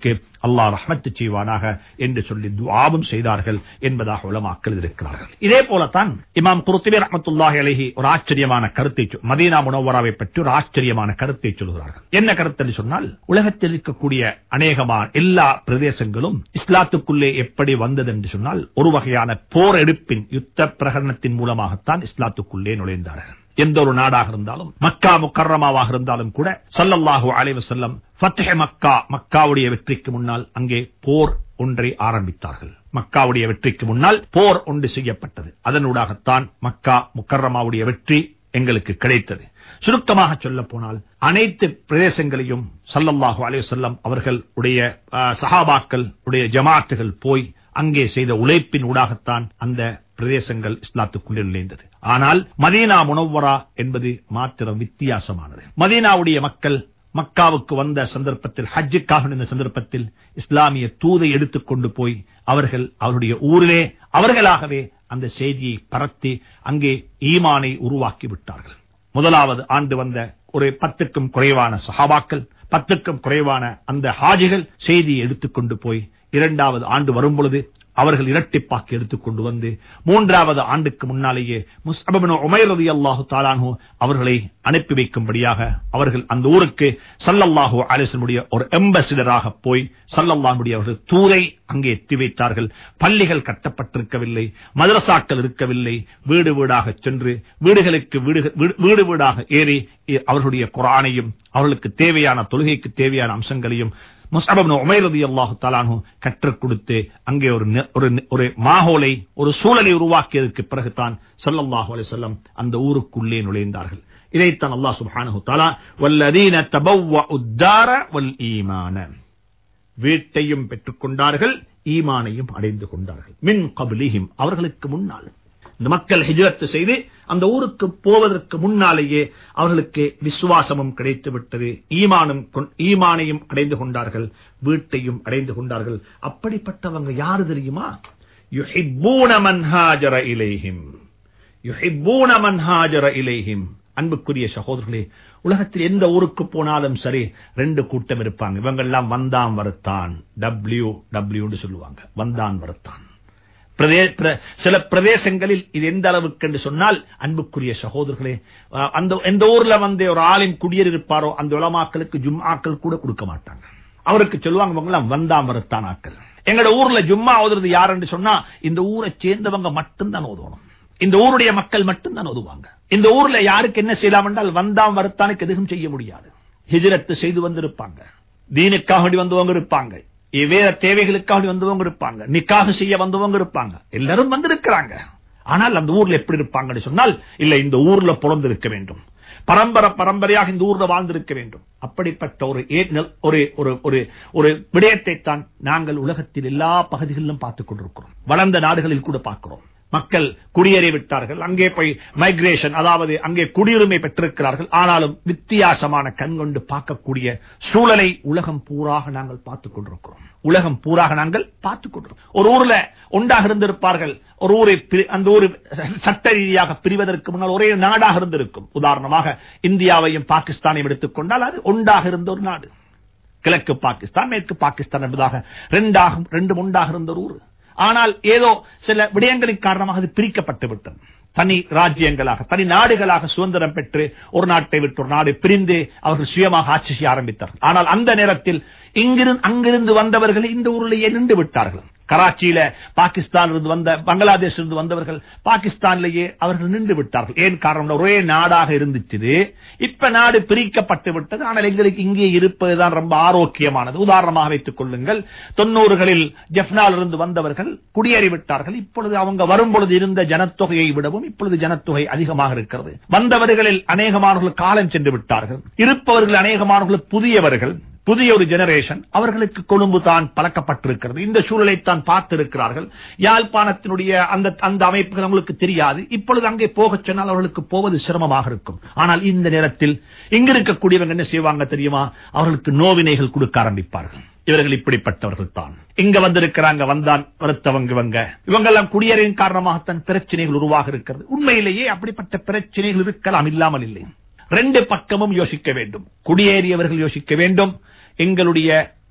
அல்லாஹ் ரஹ்மத் செய்வானாக என்று சொல்லி துஆவும் செய்தார்கள் என்பதாக உலமாக்கள் இருக்கிறார்கள். இதே போலத்தான் இமாம் குர்துபி ரஹ்மத்துல்லாஹி அலைஹி ஒரு ஆச்சரியமான கருத்தை மதீனா முனவ்வராவை பற்றி ஒரு ஆச்சரியமான கருத்தை சொல்கிறார்கள். என்ன கருத்து என்று சொன்னால், உலகத்தில் இருக்கக்கூடிய அநேகமான எல்லா பிரதேசங்களும் இஸ்லாத்துக்குள்ளே எப்படி வந்தது என்று சொன்னால், ஒரு வகையான போர் எடுப்பின் யுத்த பிரகடனத்தின் மூலமாகத்தான் இஸ்லாத்துக்குள்ளே நுழைந்தார்கள். எந்த ஒரு நாடாக இருந்தாலும், மக்கா முக்கர்ரமாவாக இருந்தாலும் கூட ஸல்லல்லாஹு அலைஹி வஸல்லம் ஃபத்ஹ் மக்கா, மக்காவுடைய வெற்றிக்கு முன்னால் அங்கே போர் ஒன்றை ஆரம்பித்தார்கள். மக்காவுடைய வெற்றிக்கு முன்னால் போர் ஒன்று செய்யப்பட்டது. அதனூடாகத்தான் மக்கா முக்கர்ரமாவுடைய வெற்றி எங்களுக்கு கிடைத்தது. சுருக்கமாக சொல்ல போனால், அனைத்து பிரதேசங்களையும் ஸல்லல்லாஹு அலைஹி வஸல்லம் அவர்களுடைய சஹாபாக்கள் உடைய ஜமாத்துகள் போய் அங்கே செய்த உழைப்பின் ஊடாகத்தான் அந்த பிரதேசங்கள் இஸ்லாத்துக்குள்ளே நுழைந்தது. ஆனால் மதீனா முனவ்வரா என்பது மாத்திரம் வித்தியாசமானது. மதீனாவுடைய மக்கள் மக்காவுக்கு வந்த சந்தர்ப்பத்தில், ஹஜ்ஜுக்காக இருந்த சந்தர்ப்பத்தில் இஸ்லாமிய தூதை எடுத்துக்கொண்டு போய் அவர்கள் அவருடைய ஊரிலே அவர்களாகவே அந்த செய்தியை பரத்தி அங்கே ஈமானை உருவாக்கி விட்டார்கள். முதலாவது ஆண்டு வந்த ஒரு பத்துக்கும் குறைவான சஹாபாக்கள், பத்துக்கும் குறைவான அந்த ஹாஜிகள் செய்தியை எடுத்துக்கொண்டு போய் இரண்டாவது ஆண்டு வரும் பொழுது அவர்கள் இரட்டிப்பாக்கி எடுத்துக்கொண்டு வந்து மூன்றாவது ஆண்டுக்கு முன்னாலேயே முஸ்அப் இப்னு உமைர் ரலியல்லாஹு தஆலா அன்ஹு அவர்களை அனுப்பி வைக்கும்படியாக அவர்கள் அந்த ஊருக்கு ஸல்லல்லாஹு அலைஹி வஸல்லம் ஒரு எம்பசிடராக போய் ஸல்லல்லாஹு அவர்கள் தூதை அங்கே எத்தி வைத்தார்கள். பள்ளிகள் கட்டப்பட்டிருக்கவில்லை, மதரசாக்கள் இருக்கவில்லை. வீடு வீடாக சென்று வீடுகளுக்கு வீடு வீடாக ஏறி அவர்களுடைய குர்ஆனையும் அவர்களுக்கு தேவையான தொழுகைக்கு தேவையான அம்சங்களையும் முஸ்அப் இப்னு உமைர் ரலியல்லாஹு தஆலா அன்ஹு கற்றுக் கொடுத்து அங்கே ஒரு ஒரு மாஹோலை, ஒரு சூழலை உருவாக்கியதற்கு பிறகுதான் ஸல்லல்லாஹு அலைஹி வஸல்லம் அந்த ஊருக்குள்ளே நுழைந்தார்கள். இதைத்தான் அல்லாஹ் சுப்ஹானஹு வ தஆலா வல்லதீன தபவ்வஉத் தார வல் ஈமான, வீட்டையும் பெற்றுக் கொண்டார்கள், ஈமானையும் அடைந்து கொண்டார்கள். மின் கப்லிஹிம், அவர்களுக்கு முன்னால். இந்த மக்கள் ஹிஜ்ரத் செய்து அந்த ஊருக்கு போவதற்கு முன்னாலேயே அவர்களுக்கு விசுவாசமும் கிடைத்து விட்டது, ஈமானும் ஈமானையும் அடைந்து கொண்டார்கள், வீட்டையும் அடைந்து கொண்டார்கள். அப்படிப்பட்டவங்க யாரு தெரியுமா? யுஹிப்பூன மன் ஹாஜர இலைஹிம், யுஹிப்பூன மன் ஹாஜர இலைஹிம். அன்புக்குரிய சகோதரர்களே, உலகத்தில் எந்த ஊருக்கு போனாலும் சரி ரெண்டு கூட்டம் இருப்பாங்க. இவங்க எல்லாம் வந்தான் வருத்தான், டபிள்யூ டபிள்யூ சொல்லுவாங்க, வந்தான் வருத்தான். சில பிரதேசங்களில் இது எந்த அளவுக்கு என்று சொன்னால், அன்புக்குரிய சகோதரர்களே, அந்த எந்த ஊர்ல வந்து ஒரு ஆளின் குடியேறி இருப்பாரோ அந்த உலமாக்களுக்கு ஜும்ஆக்கள் கூட கொடுக்க மாட்டாங்க. அவருக்கு சொல்லுவாங்க வந்தான் வருத்தான் ஆக்கள். எங்கட ஊர்ல ஜும்மா ஓதுறது யார் என்று சொன்னா இந்த ஊரை சேர்ந்தவங்க மட்டும்தான் ஓதணும், இந்த ஊருடைய மக்கள் மட்டும்தான் ஓதுவாங்க. இந்த ஊர்ல யாருக்கு என்ன செய்யலாம் என்றால் வந்தான் வருத்தானுக்கு எதுவும் செய்ய முடியாது. ஹிஜ்ரத் செய்து வந்திருப்பாங்க, தீனுக்காக வேண்டி வந்தவங்க இருப்பாங்க, வேற தேவைகளுக்காக வந்தவங்க இருப்பாங்க, நிக்காஹ் செய்ய வந்தவங்க இருப்பாங்க, எல்லாரும் வந்திருக்கிறாங்க. ஆனால் அந்த ஊர்ல எப்படி இருப்பாங்கன்னு சொன்னால், இல்ல இந்த ஊர்ல பிறந்திருக்க வேண்டும், பரம்பரை பரம்பரையாக இந்த ஊர்ல வாழ்ந்திருக்க வேண்டும். அப்படிப்பட்ட ஒரு ஒரு ஒரு விடயத்தை தான் நாங்கள் உலகத்தில் எல்லா பகுதிகளிலும் பார்த்துக் கொண்டிருக்கிறோம். வளர்ந்த நாடுகளில் கூட பார்க்கிறோம். மக்கள் குடியேறி விட்டார்கள், அங்கே போய் மைக்ரேஷன், அதாவது அங்கே குடியுரிமை பெற்றிருக்கிறார்கள். ஆனாலும் வித்தியாசமான கண் கொண்டு பார்க்கக்கூடிய சூழலை உலகம் பூராக நாங்கள் பார்த்துக் கொண்டிருக்கிறோம். உலகம் பூராக நாங்கள் பார்த்துக் கொண்டிருக்கிறோம். ஒரு ஊர்ல ஒன்றாக இருந்திருப்பார்கள், ஒரு ஊரை அந்த ஊர் சட்ட ரீதியாக பிரிவதற்கு முன்னால் ஒரே நாடாக இருந்திருக்கும். உதாரணமாக இந்தியாவையும் பாகிஸ்தானையும் எடுத்துக் கொண்டால் அது ஒன்றாக இருந்த ஒரு நாடு. கிழக்கு பாகிஸ்தான், மேற்கு பாகிஸ்தான் என்பதாக ரெண்டாக ரெண்டு ஒன்றாக இருந்த ஒரு ஊர். ஆனால் ஏதோ சில விடயங்களின் காரணமாக அது பிரிக்கப்பட்டு விட்டது. தனி ராஜ்யங்களாக, தனி நாடுகளாக சுதந்திரம் பெற்று ஒரு நாட்டை விட்டு ஒரு நாடு பிரிந்து அவர்கள் சுயமாக ஆட்சி செய்ய ஆரம்பித்தார்கள். ஆனால் அந்த நேரத்தில் இங்கிருந்து அங்கிருந்து வந்தவர்கள் இந்த ஊரிலேயே நின்று விட்டார்கள். கராச்சியில பாகிஸ்தான் இருந்து வந்த, பங்களாதேஷ் இருந்து வந்தவர்கள் பாகிஸ்தானிலேயே அவர்கள் நின்று விட்டார்கள். ஏன் காரணம்? ஒரே நாடாக இருந்துச்சு. இப்ப நாடு பிரிக்கப்பட்டு விட்டது. ஆனால் எங்களுக்கு இங்கே இருப்பதுதான் ரொம்ப ஆரோக்கியமானது. உதாரணமாக வைத்துக் கொள்ளுங்கள், தொண்ணூறுகளில் ஜெஃப்னால் இருந்து வந்தவர்கள் குடியேறிவிட்டார்கள். இப்பொழுது அவங்க வரும்பொழுது இருந்த ஜனத்தொகையை விடவும் இப்பொழுது ஜனத்தொகை அதிகமாக இருக்கிறது. வந்தவர்களில் அநேகமானவர்கள் காலம் சென்று விட்டார்கள். இருப்பவர்கள் அநேகமானவர்கள் புதியவர்கள், புதிய ஒரு ஜெனரேஷன். அவர்களுக்கு கொழும்பு தான் பழக்கப்பட்டிருக்கிறது. இந்த சூழலை தான் பார்த்திருக்கிறார்கள். யாழ்ப்பாணத்தினுடைய அந்த அந்த அமைப்புகள் அவங்களுக்கு தெரியாது. இப்பொழுது அங்கே போகச் சொன்னால் அவர்களுக்கு போவது சிரமமாக இருக்கும். ஆனால் இந்த நேரத்தில் இங்க இருக்கக்கூடியவங்க என்ன செய்வாங்க தெரியுமா? அவர்களுக்கு நோவினைகள் கொடுக்க ஆரம்பிப்பார்கள். இவர்கள் இப்படிப்பட்டவர்கள் தான், இங்க வந்திருக்கிறாங்க, வந்தான் வருத்தவங்க இவங்க இவங்கெல்லாம் குடியேறின் காரணமாகத்தான் பிரச்சனைகள் உருவாக இருக்கிறது. உண்மையிலேயே அப்படிப்பட்ட பிரச்சனைகள் இருக்கலாம், இல்லாமல் இல்லை. ரெண்டு பக்கமும் யோசிக்க வேண்டும். குடியேறியவர்கள் யோசிக்க வேண்டும், எங்களுடைய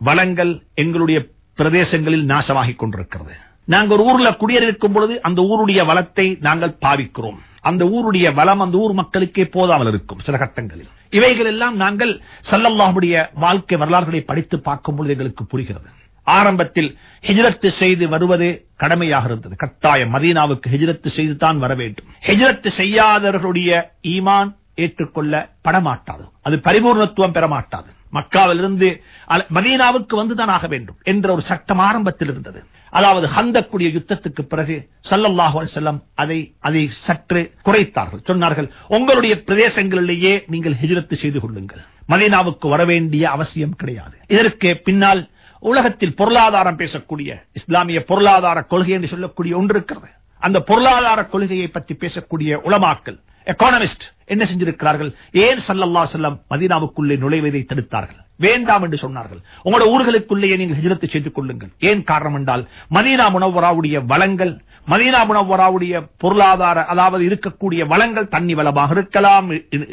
வளங்கள் எங்களுடைய பிரதேசங்களில் நாசமாகிக் கொண்டிருக்கிறது. நாங்கள் ஒரு ஊர்ல குடியேறிக்கும் பொழுது அந்த ஊருடைய வளத்தை நாங்கள் பாவிக்கிறோம். அந்த ஊருடைய வளம் அந்த ஊர் மக்களுக்கே போதாமல் இருக்கும் சில கட்டங்களில். இவைகள் எல்லாம் நாங்கள் ஸல்லல்லாஹுடைய வாழ்க்கை வரலாறுகளை படித்து பார்க்கும் பொழுது எங்களுக்கு புரிகிறது. ஆரம்பத்தில் ஹிஜ்ரத் செய்து வருவது கடமையாக இருந்தது, கட்டாயம் மதீனாவுக்கு ஹிஜ்ரத் செய்து தான் வர வேண்டும். ஹிஜ்ரத் செய்யாதவர்களுடைய ஈமான் ஏற்றுக்கொள்ளப்பட மாட்டாது, அது பரிபூர்ணத்துவம் பெற மாட்டாது. மக்காவிலிருந்து மதீனாவுக்கு வந்துதான் ஆக வேண்டும் என்ற ஒரு சட்டம் ஆரம்பத்தில் இருந்தது. அதாவது ஹந்தக்குடைய யுத்தத்துக்கு பிறகு ஸல்லல்லாஹு அலைஹி வஸல்லம் அதை அதை சற்று குறைத்தார்கள். சொன்னார்கள், உங்களுடைய பிரதேசங்களிலேயே நீங்கள் ஹிஜ்ரத் செய்து கொள்ளுங்கள், மதீனாவுக்கு வர வேண்டிய அவசியம் கிடையாது. இதற்கு பின்னால் உலகத்தில் பொருளாதாரம் பேசக்கூடிய இஸ்லாமிய பொருளாதார கொள்கை என்று சொல்லக்கூடிய ஒன்று இருக்கிறது. அந்த பொருளாதார கொள்கையை பற்றி பேசக்கூடிய உலமாக்கள், எக்கானமிஸ்ட் என்ன செஞ்சிருக்கிறார்கள்? ஏன் ஸல்லல்லாஹு அலைஹி வஸல்லம் மதீனாவுக்குள்ளே நுழைவதை தடுத்தார்கள்? வேண்டாம் என்று சொன்னார்கள். உங்களோட ஊர்களுக்குள்ளேயே நீங்கள் ஹிஜ்ரத் செய்து கொள்ளுங்கள். ஏன் காரணம் என்றால் மதீனா முனவ்வராவுடைய வளங்கள், மதீனா முனவ்வராவுடைய பொருளாதார அதாவது இருக்கக்கூடிய வளங்கள் தண்ணி வளமாக இருக்கலாம்,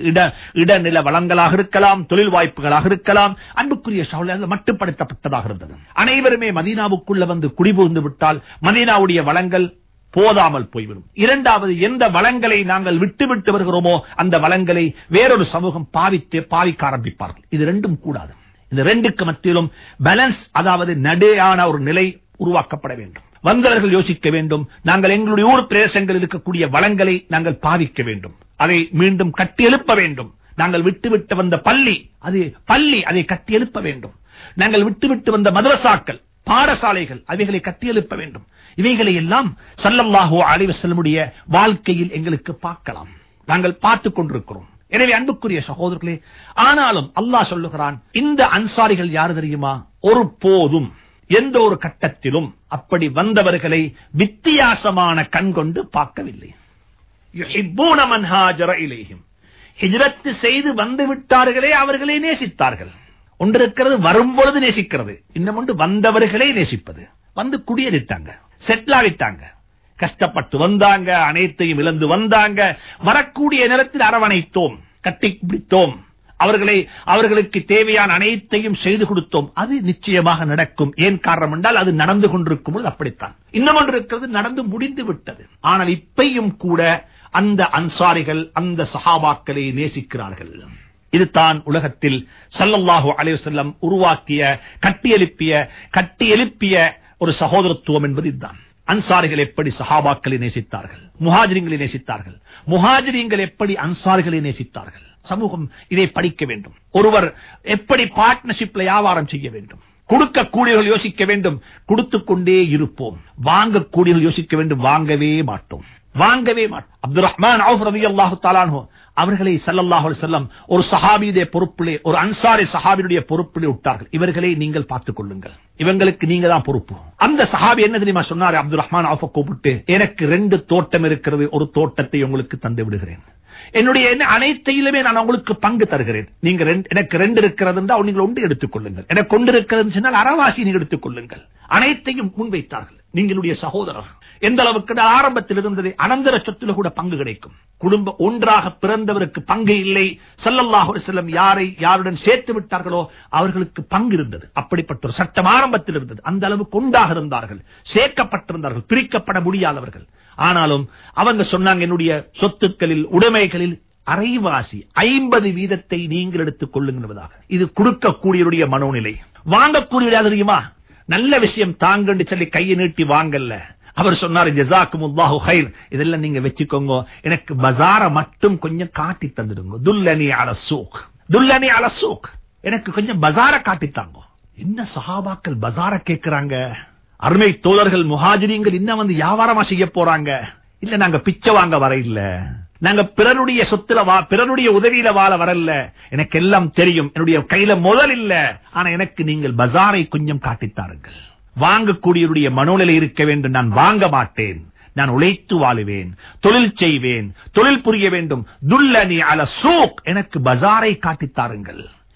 இடநில வளங்களாக இருக்கலாம், தொழில் வாய்ப்புகளாக இருக்கலாம். அன்புக்குரிய சகோதரர்கள், மட்டுப்படுத்தப்பட்டதாக இருந்தது. அனைவருமே மதீனாவுக்குள்ள வந்து குடிபுகுந்து விட்டால் மதீனாவுடைய வளங்கள் போதாமல் போய்விடும். இரண்டாவது, எந்த வளங்களை நாங்கள் விட்டுவிட்டு வருகிறோமோ அந்த வளங்களை வேறொரு சமூகம் பாவித்து பாவிக்க ஆரம்பிப்பார்கள். இது ரெண்டும் கூடாது. இந்த ரெண்டுக்கு மத்தியிலும் பேலன்ஸ், அதாவது நடுயான ஒரு நிலை உருவாக்கப்பட வேண்டும். வந்தவர்கள் யோசிக்க வேண்டும், நாங்கள் எங்களுடைய ஊர் பிரதேசங்களில் இருக்கக்கூடிய வளங்களை நாங்கள் பாவிக்க வேண்டும், அதை மீண்டும் கட்டி எழுப்ப வேண்டும். நாங்கள் விட்டுவிட்டு வந்த பள்ளி, அது பள்ளி அதை கட்டி எழுப்ப வேண்டும். நாங்கள் விட்டுவிட்டு வந்த மதரசாக்கள், பாடசாலைகள், அவைகளை கட்டியெழுப்ப வேண்டும். இவைகளை எல்லாம் ஸல்லல்லாஹு அலைஹி வஸல்லமுடைய வாழ்க்கையில் எங்களுக்கு பார்க்கலாம், நாங்கள் பார்த்துக் கொண்டிருக்கிறோம். எனவே அன்புக்குரிய சகோதரர்களே, ஆனாலும் அல்லாஹ் சொல்லுகிறான், இந்த அன்சாரிகள் யார் தெரியுமா? ஒரு போதும் எந்த ஒரு கட்டத்திலும் அப்படி வந்தவர்களை வித்தியாசமான கண் கொண்டு பார்க்கவில்லை. யுஹிப்பூன மன் ஹாஜர இலைஹிம், ஹிஜ்ரத் செய்து வந்து விட்டார்களே அவர்களை நேசித்தார்கள். ஒன்றிருக்கிறது வரும்பொழுது நேசிக்கிறது, இன்னும் ஒன்று வந்தவர்களை நேசிப்பது. வந்து குடியேறிட்டாங்க, செட்டில் ஆகிட்டாங்க, கஷ்டப்பட்டு வந்தாங்க, அனைத்தையும் இழந்து வந்தாங்க. வரக்கூடிய நேரத்தில் அரவணைத்தோம், கட்டி பிடித்தோம், அவர்களை அவர்களுக்கு தேவையான அனைத்தையும் செய்து கொடுத்தோம். அது நிச்சயமாக நடக்கும். ஏன் காரணம் என்றால் அது நடந்து கொண்டிருக்கும் பொழுது அப்படித்தான். இன்னும் ஒன்று இருக்கிறது, நடந்து முடிந்து விட்டது. ஆனால் இப்பையும் கூட அந்த அன்சாரிகள் அந்த சஹாபாக்களை நேசிக்கிறார்கள். இதுதான் உலகத்தில் ஸல்லல்லாஹு அலைஹி வஸல்லம் உருவாக்கிய கட்டியெழுப்பிய கட்டியெழுப்பிய ஒரு சகோதரத்துவம் என்பது இதுதான். அன்சாரிகள் எப்படி சஹாபாக்களை நேசித்தார்கள், முஹாஜிரிங்களை நேசித்தார்கள், முஹாஜிரிங்கள் எப்படி அன்சாரிகளை நேசித்தார்கள். சமூகம் இதை படிக்க வேண்டும். ஒருவர் எப்படி பார்ட்னர்ஷிப்ல வியாபாரம் செய்ய வேண்டும். கொடுக்கக்கூடியவர்கள் யோசிக்க வேண்டும், கொடுத்துக் கொண்டே இருப்போம். வாங்கக்கூடியவர்கள் யோசிக்க வேண்டும், வாங்கவே மாட்டோம், வாங்கவே மாட்டோம். அப்துல் ரஹ்மான் அவுஃப் ரலியல்லாஹு தஆலா அன்ஹு அவர்களை ஸல்லல்லாஹு அலைஹி வஸல்லம் ஒரு சஹாபியுடைய பொறுப்பிலே, ஒரு அன்சாரி சஹாபியுடைய பொறுப்பிலே விட்டார்கள். இவர்களை நீங்கள் பார்த்துக் கொள்ளுங்கள், இவங்களுக்கு நீங்க தான் பொறுப்பு. அந்த சஹாபி என்ன தெரியுமா சொன்னார்? அப்துல் ரஹ்மான் அவுஃபை கூப்பிட்டு, எனக்கு ரெண்டு தோட்டம் இருக்கிறது, ஒரு தோட்டத்தை உங்களுக்கு தந்து விடுகிறேன், என்னுடைய அனைத்தையிலுமே நான் உங்களுக்கு பங்கு தருகிறேன். நீங்க எனக்கு ரெண்டு இருக்கிறது என்றால் நீங்கள் ஒன்று எடுத்துக் கொள்ளுங்கள், எனக்கு ஒன்று இருக்கிறது சொன்னால் அறவாசி நீங்கள் எடுத்துக் கொள்ளுங்கள். அனைத்தையும் முன்வைத்தார்கள். நீங்களுடைய சகோதரர் எந்த அளவுக்கு ஆரம்பத்தில் இருந்தது, அனந்தர சொத்துல கூட பங்கு கிடைக்கும். குடும்பம் ஒன்றாக பிறந்தவருக்கு பங்கு இல்லை. ஸல்லல்லாஹு அலைஹி வஸல்லம் யாரை யாருடன் சேர்த்து விட்டார்களோ அவர்களுக்கு பங்கு இருந்தது. அப்படிப்பட்ட ஒரு சட்டம் ஆரம்பத்தில் இருந்தது. அந்த அளவுக்கு ஒன்றாக இருந்தார்கள், சேர்க்கப்பட்டிருந்தார்கள், பிரிக்கப்பட முடியாதவர்கள். ஆனாலும் அவங்க சொன்னாங்க, என்னுடைய சொத்துக்களில் உடைமைகளில் அரைவாசி ஐம்பது வீதத்தை நீங்கள் எடுத்துக் கொள்ளுங்கள்வதாக. இது கொடுக்கக்கூடியவருடைய மனோநிலை. வாங்கக்கூடிய தெரியுமா, நல்ல விஷயம் தாங்கன்னு சொல்லி கையை நீட்டி வாங்கல்ல. அவர் சொன்னார், ஜஸாக்குமுல்லாஹு கைர், இதெல்லாம் நீங்க வச்சுக்கோங்க, எனக்கு பஜார மட்டும் கொஞ்சம் காட்டி தந்துடுங்க. துல்லனி அல சூக், துல்லனி அல சூக், எனக்கு கொஞ்சம் பஜார காட்டித்தாங்க. என்ன சஹாபாக்கள் பஜார கேட்கிறாங்க? அருமை தோழர்கள் முஹாஜிரீன்கள் இன்னும் வந்து வியாபாரமா செய்ய போறாங்க. இல்ல, நாங்க பிச்சை வாங்க வர இல்ல, நாங்க பிறருடைய சொத்துல வா பிறருடைய உதவியில வாழ வரல, எனக்கு எல்லாம் தெரியும், என்னுடைய கையில முதல் இல்ல, ஆனா எனக்கு நீங்கள் பஜாரை கொஞ்சம் காட்டித்தாருங்கள். வாங்கக்கூடியவருடைய மனோநிலை இருக்க வேண்டும், நான் வாங்க மாட்டேன், நான் உழைத்து வாழுவேன், தொழில் செய்வேன், தொழில் புரிய வேண்டும். துல்லனி அல சூக், எனக்கு பஜாரை காட்டித்தாருங்கள்.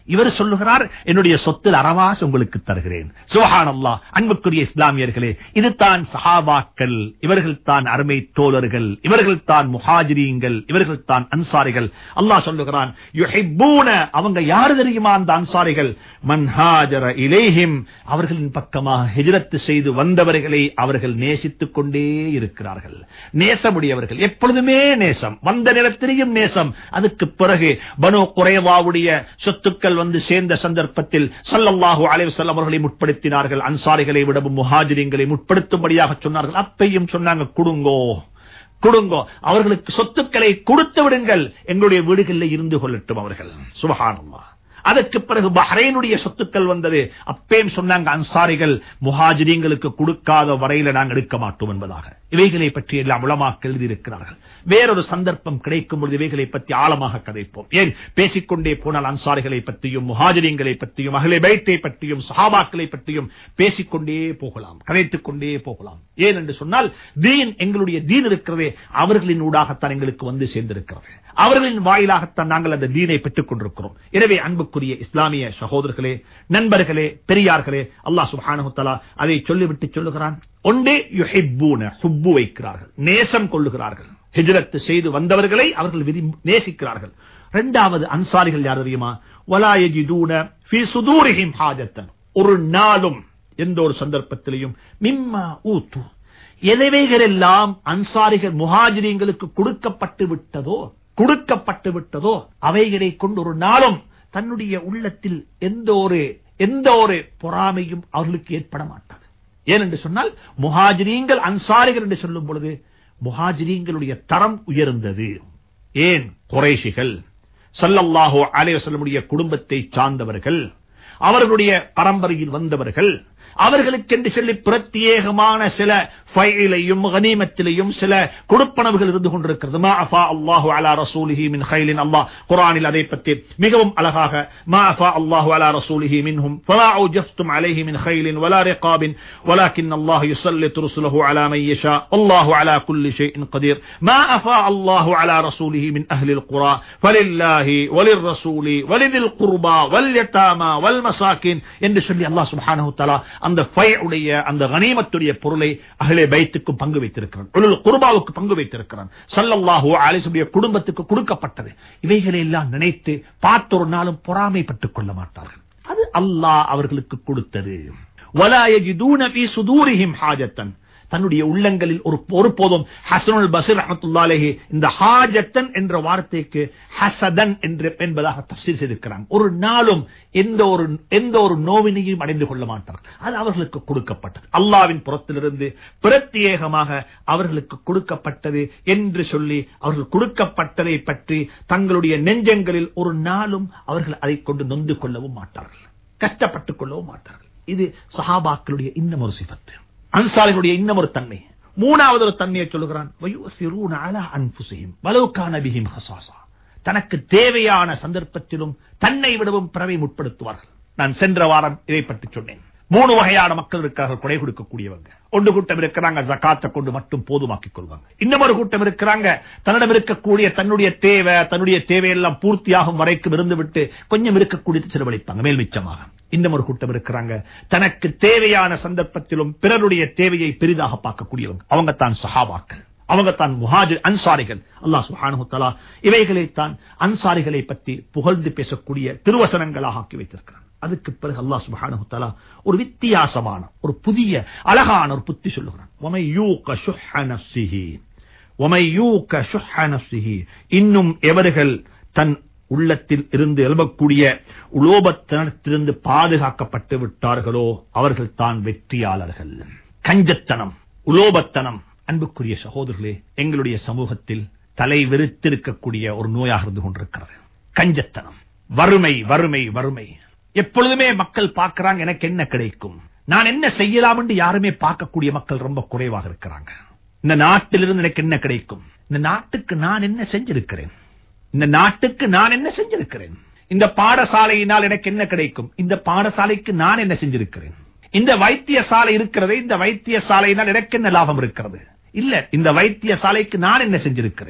இவர் சொல்லுகிறார், என்னுடைய சொத்தில் அறவாசி உங்களுக்கு தருகிறேன். சுப்ஹானல்லாஹ். அன்புக்குரிய இஸ்லாமியர்களே, இதுதான் சஹாபாக்கள், இவர்கள் தான் அருமை தோழர்கள், இவர்கள் தான் முஹாஜிரீன்கள், இவர்கள் தான் அன்சாரிகள். அல்லாஹ் சொல்லுகிறான், யுஹிப்பூன, அவங்க யாரு தெரியுமா அந்த அன்சாரிகள்? மன் ஹாஜர இலைஹிம், அவர்களின் பக்கமாக ஹிஜ்ரத் செய்து வந்தவர்களை அவர்கள் நேசித்துக் கொண்டே இருக்கிறார்கள். நேசமுடையவர்கள், எப்பொழுதுமே நேசம், வந்த நேரத்திலேயும் நேசம். அதுக்கு பிறகு பனு குறைவாவுடைய சொத்துக்கள் வந்து சேர்ந்த சந்தர்ப்பத்தில் ஸல்லல்லாஹு அலைஹி வஸல்லம் அவர்களை முற்படுத்தினார்கள். அன்சாரிகளை விடவும் முஹாஜிரீன்களை முற்படுத்தும்படியாக சொன்னார்கள். அப்பையும் சொன்னாங்க, கொடுங்கோ கொடுங்கோ, அவர்களுக்கு சொத்துக்களை கொடுத்து விடுங்கள், எங்களுடைய வீடுகளில் இருந்து கொள்ளட்டும் அவர்கள். சுப்ஹானல்லாஹ். அதற்கு பிறகு பஹ்ரைனுடைய சொத்துக்கள் வந்தது. அப்பேம் சொன்னாங்க, அன்சாரிகள் முஹாஜிரீன்களுக்கு கொடுக்காத வரையில நாங்கள் எடுக்க மாட்டோம் என்பதாக. இவைகளை பற்றி எல்லாம் உலமாக்கள் எழுதியிருக்கிறார்கள். வேறொரு சந்தர்ப்பம் கிடைக்கும் பொழுது இவைகளை பற்றி ஆழமாக கதைப்போம். ஏன் பேசிக்கொண்டே போனால் அன்சாரிகளை பற்றியும் முஹாஜிரீன்களை பற்றியும் அஹ்லே பைத்தை பற்றியும் சஹாபாக்களை பற்றியும் பேசிக்கொண்டே போகலாம், கதைத்துக் கொண்டே போகலாம். ஏன் என்று சொன்னால், தீன், எங்களுடைய தீன் இருக்கிறதே அவர்களின் ஊடாகத்தான் எங்களுக்கு வந்து சேர்ந்திருக்கிறது. அவர்களின் வாயிலாகத்தான் நாங்கள் அந்த தீனை பெற்றுக் கொண்டிருக்கிறோம். எனவே அன்புக்குரிய இஸ்லாமிய சகோதரர்களே, நண்பர்களே, பெரியார்களே, அல்லாஹ் சுப்ஹானஹு வ தஆலா அதை சொல்லிவிட்டு சொல்லுகிறான், ஒன்றே யுஹிப்பூன, ஹுப்பு வைக்கிறார்கள், நேசம் கொள்ளுகிறார்கள். ஹிஜ்ரத் செய்து வந்தவர்களை அவர்கள் நேசிக்கிறார்கள். இரண்டாவது அன்சாரிகள் யார் தெரியுமா? வலா யஜிதூன ஃபீ சுதூரிஹிம் ஹாஜத்தன், ஒரு நாளும் எந்த ஒரு சந்தர்ப்பத்திலையும் மிம்மா ஊத்து, எதைவைகளெல்லாம் அன்சாரிகள் முஹாஜிரீன்களுக்கு கொடுக்கப்பட்டு விட்டதோ கொடுக்கப்பட்டு விட்டதோ அவைகளை கொண்டு ஒரு நாளும் தன்னுடைய உள்ளத்தில் எந்த ஒரு எந்த ஒரு பொறாமையும் அவர்களுக்கு ஏற்பட மாட்டாது. ஏனென்று சொன்னால், முஹாஜிரீன்கள் அன்சாரிகள் என்று சொல்லும் பொழுது முஹாஜிரீன்களுடைய தரம் உயர்ந்தது. ஏன்? குறைஷிகள், ஸல்லல்லாஹு அலைஹி வஸல்லம் குடும்பத்தை சார்ந்தவர்கள், அவர்களுடைய பரம்பரையில் வந்தவர்கள். அவர்களுக்கென்று சொல்லி பிரத்யேகமான சில ஃபைலையும் கனிமத்திலையும் சில கொடுப்பனவுகள் இருந்து கொண்டிருக்கிறது. மா அஃபா அல்லாஹு அலா ரசூலிஹி மின் கைலின், அல்லாஹ் குர்ஆனில் அதை பற்றி மிகவும் அழகாக, மா அஃபா அல்லாஹு அலா ரசூலிஹி மின்ஹும் ஃபலா உஜஃப்தும் அலைஹி மின் கைலின் வலா ரிகாபின் வலாக்கின் அல்லாஹ் யுஸல்லிது ருசுலஹு அலா மன் யஷா வல்லாஹு அலா குல்லி ஷைஇன் கதீர். மா அஃபா அல்லாஹு அலா ரசூலிஹி மின் அஹ்லில் குரா ஃபலில்லாஹி வலிர் ரசூலி வலிதில் குர்பா வல் யதாமா வல் மசாகின் என்று சொல்லி அல்லாஹ் சுப்ஹானஹு வ தஆலா அந்த ஃபைஉடைய அந்த கனிமத்துடைய பொருளை அஹ்லே பைத்துக்கு பங்கு வைத்திருக்கிறான், உலுல் குர்பாவுக்கு பங்கு வைத்திருக்கிறான். ஸல்லல்லாஹு அலைஹி வஸல்லம் குடும்பத்துக்கு கொடுக்கப்பட்டது. இவைகளை எல்லாம் நினைத்து பார்த்த ஒரு நாளும் பொறாமைப்பட்டுக் கொள்ள மாட்டார்கள். அது அல்லாஹ் அவர்களுக்கு கொடுத்தது. வலா யஜிதூன ஃபீ சுதூரிஹிம் ஹாஜத்தன், தன்னுடைய உள்ளங்களில் ஒரு ஒருபோதும், ஹஸனுல் பஸ்ரி ரஹ்மத்துல்லாஹி அலைஹி இந்த ஹாஜத்தன் என்ற வார்த்தைக்கு ஹஸதன் என்று என்பதாக தஃசீர் செய்திருக்கிறாங்க. ஒரு நாளும் எந்த ஒரு எந்த ஒரு நோவினையும் அடைந்து கொள்ள மாட்டார்கள். அது அவர்களுக்கு கொடுக்கப்பட்டது, அல்லாஹ்வின் புறத்திலிருந்து பிரத்யேகமாக அவர்களுக்கு கொடுக்கப்பட்டது என்று சொல்லி அவர்கள் கொடுக்கப்பட்டதை பற்றி தங்களுடைய நெஞ்சங்களில் ஒரு நாளும் அவர்கள் அதை கொண்டு நொந்து கொள்ளவும் மாட்டார்கள், கஷ்டப்பட்டுக் கொள்ளவும் மாட்டார்கள். இது சஹாபாக்களுடைய இன்னும் ஒரு சிஃபத், அன்சாரிகளுடைய இன்னும் ஒரு தன்மை. மூணாவது ஒரு தன்மையை சொல்லுகிறான், வயுஸிரூன அலா அன்ஃபுஸிஹிம் வலவ் கான பிஹிம் ஹஸாஸா, தனக்கு தேவையான சந்தர்ப்பத்திலும் தன்னை விடவும் பிறரை முற்படுத்துவார்கள். நான் சென்ற வாரம் இதை பற்றி சொன்னேன். மூணு வகையான மக்கள் இருக்கிறார்கள் கொடை கொடுக்கக்கூடியவங்க. ஒன்று கூட்டம் இருக்கிறாங்க, ஜகாத்தை கொண்டு மட்டும் போதுமாக்கிக் கொள்வாங்க. இன்னொரு கூட்டம் இருக்கிறாங்க, தன்னிடம் இருக்கக்கூடிய தன்னுடைய தேவை தன்னுடைய தேவையெல்லாம் பூர்த்தியாகும் வரைக்கும் இருந்துவிட்டு கொஞ்சம் இருக்கக்கூடிய செலவழிப்பாங்க மேல் மிச்சமாக. இன்னொரு கூட்டம் இருக்கிறாங்க, தனக்கு தேவையான சந்தர்ப்பத்திலும் பிறருடைய தேவையை பெரிதாக பார்க்கக்கூடியவங்க. அவங்க தான் சஹாபாக்கள், அவங்க தான் முஹாஜிர் அன்சாரிகள். அல்லாஹ் சுப்ஹானஹு வ தஆலா இவைகளை தான் அன்சாரிகளை பற்றி புகழ்ந்து பேசக்கூடிய திருவசனங்களாக ஆக்கி வைத்திருக்கிறார். அதுக்கு பிறகு அல்லாஹ் சுப்ஹானஹு வ தஆலா ஒரு வித்தியாசமான ஒரு புதிய அழகான ஒரு புத்தி சொல்லுகிறான். வமை யூக ஷுஹ நஃப்ஸிஹி வமை யூக ஷுஹ நஃப்ஸிஹி, இன்னும் எவர்கள் தன் உள்ளத்தில் இருந்து எழும்பக்கூடிய உலோபத்தனத்திலிருந்து பாதுகாக்கப்பட்டு விட்டார்களோ அவர்கள் தான் வெற்றியாளர்கள். கஞ்சத்தனம், உலோபத்தனம், அன்புக்குரிய சகோதரர்களே, எங்களுடைய சமூகத்தில் தலை வெறுத்திருக்கக்கூடிய ஒரு நோயாக இருந்து கொண்டிருக்கிறது. கஞ்சத்தனம், வறுமை வறுமை வறுமை. எப்பொழுதுமே மக்கள் பார்க்கிறாங்க, எனக்கு என்ன கிடைக்கும், நான் என்ன செய்யலாம் என்று யாருமே பார்க்கக்கூடிய மக்கள் ரொம்ப குறைவாக இருக்கிறாங்க. இந்த நாட்டிலிருந்து எனக்கு என்ன கிடைக்கும், இந்த நாட்டுக்கு நான் என்ன செஞ்சிருக்கிறேன், இந்த நாட்டுக்கு நான் என்ன செஞ்சிருக்கிறேன், இந்த பாடசாலையினால் எனக்கு என்ன கிடைக்கும், இந்த பாடசாலைக்கு நான் என்ன செஞ்சிருக்கிறேன், இந்த வைத்தியசாலை இருக்கிறது, இந்த வைத்தியசாலையினால் எனக்கு என்ன லாபம் இருக்கிறது, இல்ல இந்த வைத்தியசாலைக்கு நான் என்ன செஞ்சிருக்கிறேன்.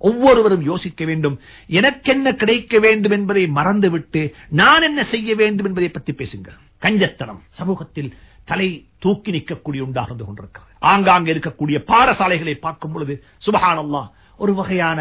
ஒவ்வொருவரும் யோசிக்க வேண்டும். எனக்கு என்ன கிடைக்க வேண்டும் என்பதை மறந்துவிட்டு நான் என்ன செய்ய வேண்டும் என்பதை பற்றி பேசுங்கள். கஞ்சத்தனம் சமூகத்தில் தலை தூக்கி நிற்கக்கூடிய உண்டாக இருந்து கொண்டிருக்கிறது. ஆங்காங்கே இருக்கக்கூடிய பாடசாலைகளை பார்க்கும் பொழுது சுப்ஹானல்லாஹ் ஒரு வகையான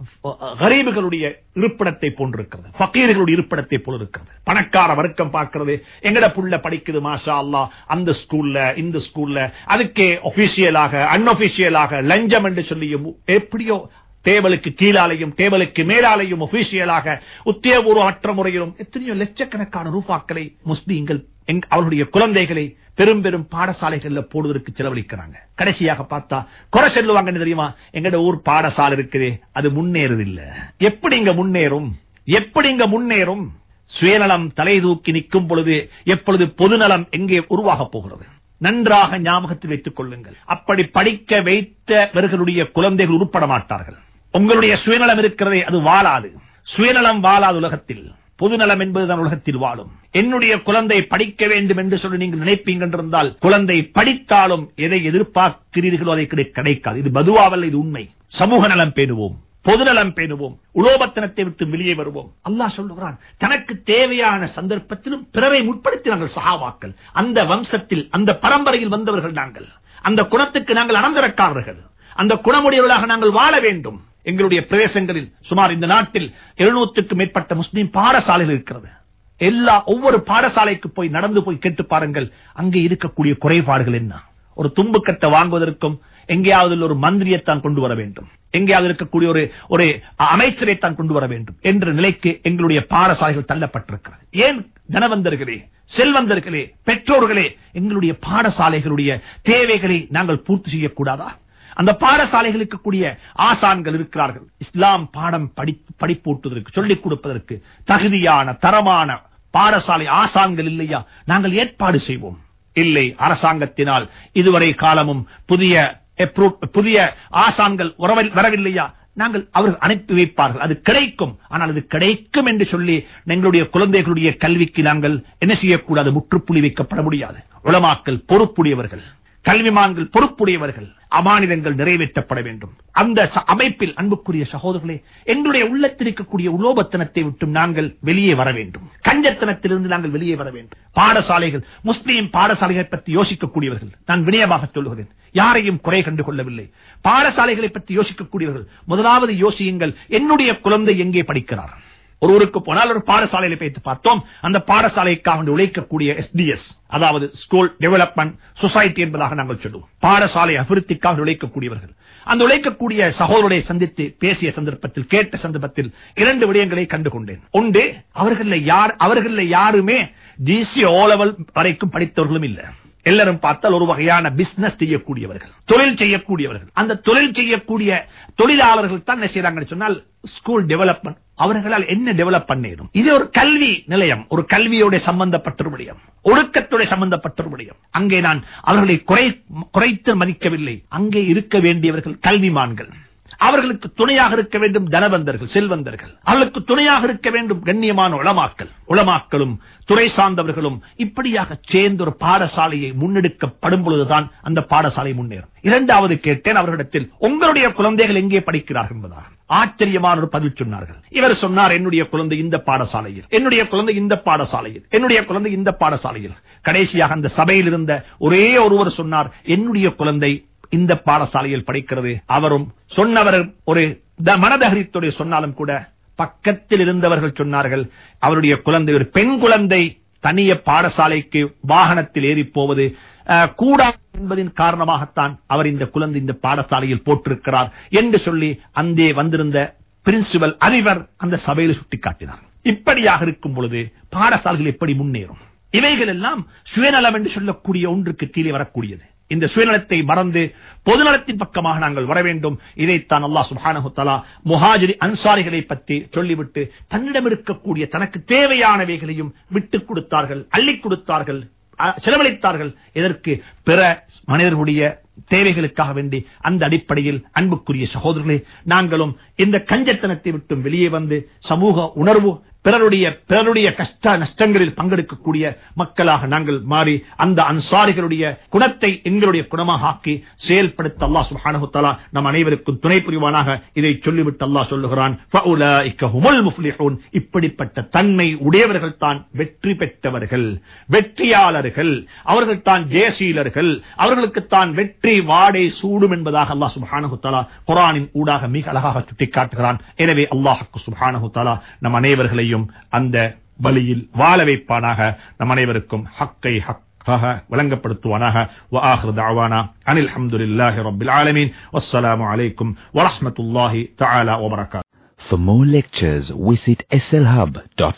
கரீபுகளுடைய இருப்பிடத்தை போன்றிருக்கிறது, ஃபகீர்களுடைய இருப்பிடத்தை போல இருக்கிறது. பணக்கார வர்க்கம் பார்க்கிறது, எங்கட புள்ள படிக்குது மாஷா அல்லாஹ் அந்த ஸ்கூல்ல இந்த ஸ்கூல்ல, அதுக்கே ஒபிஷியலாக அன்ஒபிஷியலாக லஞ்சம் என்று சொல்லியும் எப்படியோ டேபிளுக்கு கீழாலையும் டேபிளுக்கு மேலாலையும் ஒபிஷியலாக உத்தியோகபூர்வமற்ற முறையிலும் எத்தனையோ லட்சக்கணக்கான ரூபாக்களை முஸ்லீம்கள் அவர்களுடைய குழந்தைகளை பெரும் பெரும் பாடசாலைகள்ல போடுவதற்கு செலவழிக்கிறாங்க. கடைசியாக பார்த்தா குறை சொல்லுவாங்க தெரியுமா, எங்கட ஊர் பாடசாலை இருக்குது அது முன்னேறதில்லை. எப்படி இங்க முன்னேறும், எப்படி இங்க முன்னேறும்? சுயநலம் தலை தூக்கி நிற்கும் பொழுது எப்பொழுது பொதுநலம் எங்கே உருவாக போகிறது? நன்றாக ஞாபகத்தில் வைத்துக் கொள்ளுங்கள். அப்படி படிக்க வைத்தவர்களுடைய குழந்தைகள் உருப்பட மாட்டார்கள். உங்களுடைய சுயநலம் இருக்கிறதே அது வாழாது. சுயநலம் வாழாது உலகத்தில். பொதுநலம் என்பதுதான் உலகத்தில் வாழும். என்னுடைய குழந்தை படிக்க வேண்டும் என்று சொல்லி நீங்கள் நினைப்பீங்க என்றிருந்தால் குழந்தை படித்தாலும் எதை எதிர்பார்க்கிறீர்களோ அதை கிடைக்காது. இது பதுவாவல்ல, இது உண்மை. சமூக நலம் பேணுவோம், பொதுநலம் பேணுவோம், உலோபத்தனத்தை விட்டு வெளியே வருவோம். அல்லாஹ் சொல்லுகிறான், தனக்கு தேவையான சந்தர்ப்பத்திலும் பிறரை முற்படுத்தினார்கள் சஹாபாக்கள். அந்த வம்சத்தில் அந்த பரம்பரையில் வந்தவர்கள் நாங்கள். அந்த குணத்துக்கு நாங்கள் அனந்தரக்காரர்கள். அந்த குணமுடையவர்களாக நாங்கள் வாழ வேண்டும். எங்களுடைய பிரதேசங்களில் சுமார் இந்த நாட்டில் எழுநூற்றுக்கும் மேற்பட்ட முஸ்லீம் பாடசாலைகள் இருக்கிறது. எல்லா ஒவ்வொரு பாடசாலைக்கு போய் நடந்து போய் கேட்டு பாருங்கள், அங்கே இருக்கக்கூடிய குறைபாடுகள் என்ன. ஒரு தும்பு கட்டை வாங்குவதற்கும் எங்கேயாவது ஒரு மந்திரியத்தான் கொண்டு வர வேண்டும், எங்கேயாவது இருக்கக்கூடிய ஒரு ஒரு அமைச்சரைத்தான் கொண்டு வர வேண்டும் என்ற நிலைக்கு எங்களுடைய பாடசாலைகள் தள்ளப்பட்டிருக்கிறது. ஏன் தனவந்தர்களே, செல்வந்தர்களே, பெற்றோர்களே எங்களுடைய பாடசாலைகளுடைய தேவைகளை நாங்கள் பூர்த்தி செய்யக்கூடாதா? அந்த பாடசாலைகளுக்கு கூடிய ஆசான்கள் இருக்கிறார்கள். இஸ்லாம் பாடம் படிப்பூட்டுவதற்கு சொல்லிக் கொடுப்பதற்கு தகுதியான தரமான பாடசாலை ஆசான்கள் இல்லையா? நாங்கள் ஏற்பாடு செய்வோம். இல்லை, அரசாங்கத்தினால் இதுவரை காலமும் புதிய புதிய ஆசான்கள் வரவில்லையா? நாங்கள் அவர்கள் அனுப்பி வைப்பார்கள், அது கிடைக்கும். ஆனால் அது கிடைக்கும் என்று சொல்லி எங்களுடைய குழந்தைகளுடைய கல்விக்கு நாங்கள் என்ன செய்யக்கூடாது? முற்றுப்புள்ளி வைக்கப்பட முடியாது. உலமாக்கள் பொறுப்புடையவர்கள், கல்விமான்கள் பொறுப்புடையவர்கள், அமானிதங்கள் நிறைவேற்றப்பட வேண்டும். அந்த அமைப்பில் அன்புக்குரிய சகோதரர்களே, எங்களுடைய உள்ளத்தில் இருக்கக்கூடிய உலோபத்தனத்தை விட்டு நாங்கள் வெளியே வர வேண்டும். கஞ்சத்தனத்திலிருந்து நாங்கள் வெளியே வர வேண்டும். பாடசாலைகள், முஸ்லீம் பாடசாலைகளை பற்றி யோசிக்கக்கூடியவர்கள், நான் வினயமாக சொல்லுகிறேன், யாரையும் குறை கண்டு கொள்ளவில்லை. பாடசாலைகளை பற்றி யோசிக்கக்கூடியவர்கள் முதலாவது யோசியுங்கள், என்னுடைய குழந்தை எங்கே படிக்கிறார்? ஒரு ஊருக்கு போனால் ஒரு பாடசாலையில போய்த்து பார்த்தோம், அந்த பாடசாலைக்காக உழைக்கக்கூடிய எஸ்டிஎஸ், அதாவது ஸ்கூல் டெவலப்மெண்ட் சொசைட்டி என்பதாக நாங்கள் சொல்லுவோம். பாடசாலை அபிவிருத்திக்காக உழைக்கக்கூடியவர்கள். அந்த உழைக்கக்கூடிய சகோதரரை சந்தித்து பேசிய சந்தர்ப்பத்தில், கேட்ட சந்தர்ப்பத்தில் இரண்டு விடயங்களை கண்டுகொண்டேன். ஒன்று, அவர்கள் யார் அவர்கள் யாருமே ஜிசி ஓ லெவல் வரைக்கும் படித்தவர்களும் இல்லை. எல்லாரும் பார்த்தால் ஒரு வகையான பிசினஸ் செய்யக்கூடியவர்கள், தொழில் செய்யக்கூடியவர்கள். அந்த தொழில் செய்யக்கூடிய தொழிலாளர்கள் தான் என்ன செய்யறாங்கன்னு சொன்னால் ஸ்கூல் டெவலப்மெண்ட், அவர்களால் என்ன டெவலப் பண்ணிடும்? இது ஒரு கல்வி நிலையம், ஒரு கல்வியோட சம்பந்தப்பட்ட விடயம், ஒழுக்கத்தோட சம்பந்தப்பட்ட விடயம். அங்கே நான் அவர்களை குறை குறைத்து மதிக்கவில்லை. அங்கே இருக்க வேண்டியவர்கள் கல்விமான்கள். அவர்களுக்கு துணையாக இருக்க வேண்டும் தனவந்தர்கள், செல்வந்தர்கள். அவர்களுக்கு துணையாக இருக்க வேண்டும் கண்ணியமான உலமாக்கள். உலமாக்களும் துறை சார்ந்தவர்களும் இப்படியாக சேர்ந்து ஒரு பாடசாலையை முன்னெடுக்கப்படும் பொழுதுதான் அந்த பாடசாலை முன்னேறும். இரண்டாவது கேட்டேன் அவர்களிடத்தில், உங்களுடைய குழந்தைகள் எங்கே படிக்கிறார்கள் என்பதாக. ஆச்சரியமான ஒரு பதில் சொன்னார்கள். இவர் சொன்னார், என்னுடைய குழந்தை இந்த பாடசாலையில், என்னுடைய குழந்தை இந்த பாடசாலையில், என்னுடைய குழந்தை இந்த பாடசாலையில். கடைசியாக அந்த சபையில் இருந்த ஒரே ஒருவர் சொன்னார், என்னுடைய குழந்தை இந்த பாடசாலையில் படிக்கிறது. அவரும் சொன்னவர் ஒரு மனதகரித்துடைய சொன்னாலும் கூட பக்கத்தில் இருந்தவர்கள் சொன்னார்கள், அவருடைய குழந்தை ஒரு பெண் குழந்தை தனிய பாடசாலைக்கு வாகனத்தில் ஏறி போவது கூடாது என்பதின் காரணமாகத்தான் அவர் இந்த குழந்தை இந்த பாடசாலையில் போட்டிருக்கிறார் என்று சொல்லி அந்தே வந்திருந்த பிரின்சிபல் அதிபர் அந்த சபையில் சுட்டிக்காட்டினார். இப்படியாக இருக்கும் பொழுது பாடசாலைகள் எப்படி முன்னேறும்? இவைகள் எல்லாம் சுயநலம் என்று சொல்லக்கூடிய ஒன்றுக்கு கீழே வரக்கூடியது. இந்த சுயநலத்தை மறந்து பொதுநலத்தின் பக்கமாக நாங்கள் வர வேண்டும். இதைத்தான் அல்லாஹ் சுப்ஹானஹு வ தஆலா முஹாஜிரி அன்சாரிகளை பற்றி சொல்லிவிட்டு தன்னிடம் இருக்கக்கூடிய தனக்கு தேவையானவைகளையும் விட்டுக் கொடுத்தார்கள், அள்ளிக் கொடுத்தார்கள், செலவழித்தார்கள். இதற்கு பிற மனிதர்களுடைய தேவைகளுக்காக வேண்டி. அந்த அடிப்படையில் அன்புக்குரிய சகோதரர்களே, நாங்களும் இந்த கஞ்சத்தனத்தை விட்டு வெளியே வந்து சமூக உணர்வு பிறருடைய பிறருடைய கஷ்ட நஷ்டங்களில் பங்கெடுக்கக்கூடிய மக்களாக நாங்கள் மாறி அந்த அன்சாரிகளுடைய குணத்தை எங்களுடைய குணமாக ஆக்கி செயல்படுத்த அல்லாஹ் சுப்ஹானஹு வ தஆலா நம் அனைவருக்கும் துணை புரிவானாக. இதை சொல்லிவிட்டு அல்லாஹ் சொல்லுகிறான், ஃபஉலாயிக ஹுமுல் முஃப்லிஹூன், இப்படிப்பட்ட தன்மை உடையவர்கள் தான் வெற்றி பெற்றவர்கள், வெற்றியாளர்கள், அவர்கள் தான் ஜெயசீலர்கள், அவர்களுக்கு தான் வெற்றி வாடை சூடும் என்பதாக அல்லாஹ் சுப்ஹானஹு வ தஆலா குர்ஆனின் ஊடாக மிக அழகாக சுட்டிக்காட்டுகிறான். எனவே அல்லாஹ் சுப்ஹானஹு வ தஆலா நம் அனைவர்களையும் அந்த வழியில் வாழ வைப்பானாக. நம் அனைவருக்கும் ஹக்கை ஹக்காக வழங்கப்படுத்துவானாக. வ ஆகிரு தஅவானா அனில் ஹம்துலில்லாஹி ரப்பில் ஆலமீன். வஸ்ஸலாமு அலைக்கும் வ ரஹ்மத்துல்லாஹி தஆலா வ பரகாத்துஹு. For more lectures, visit S L Hub dot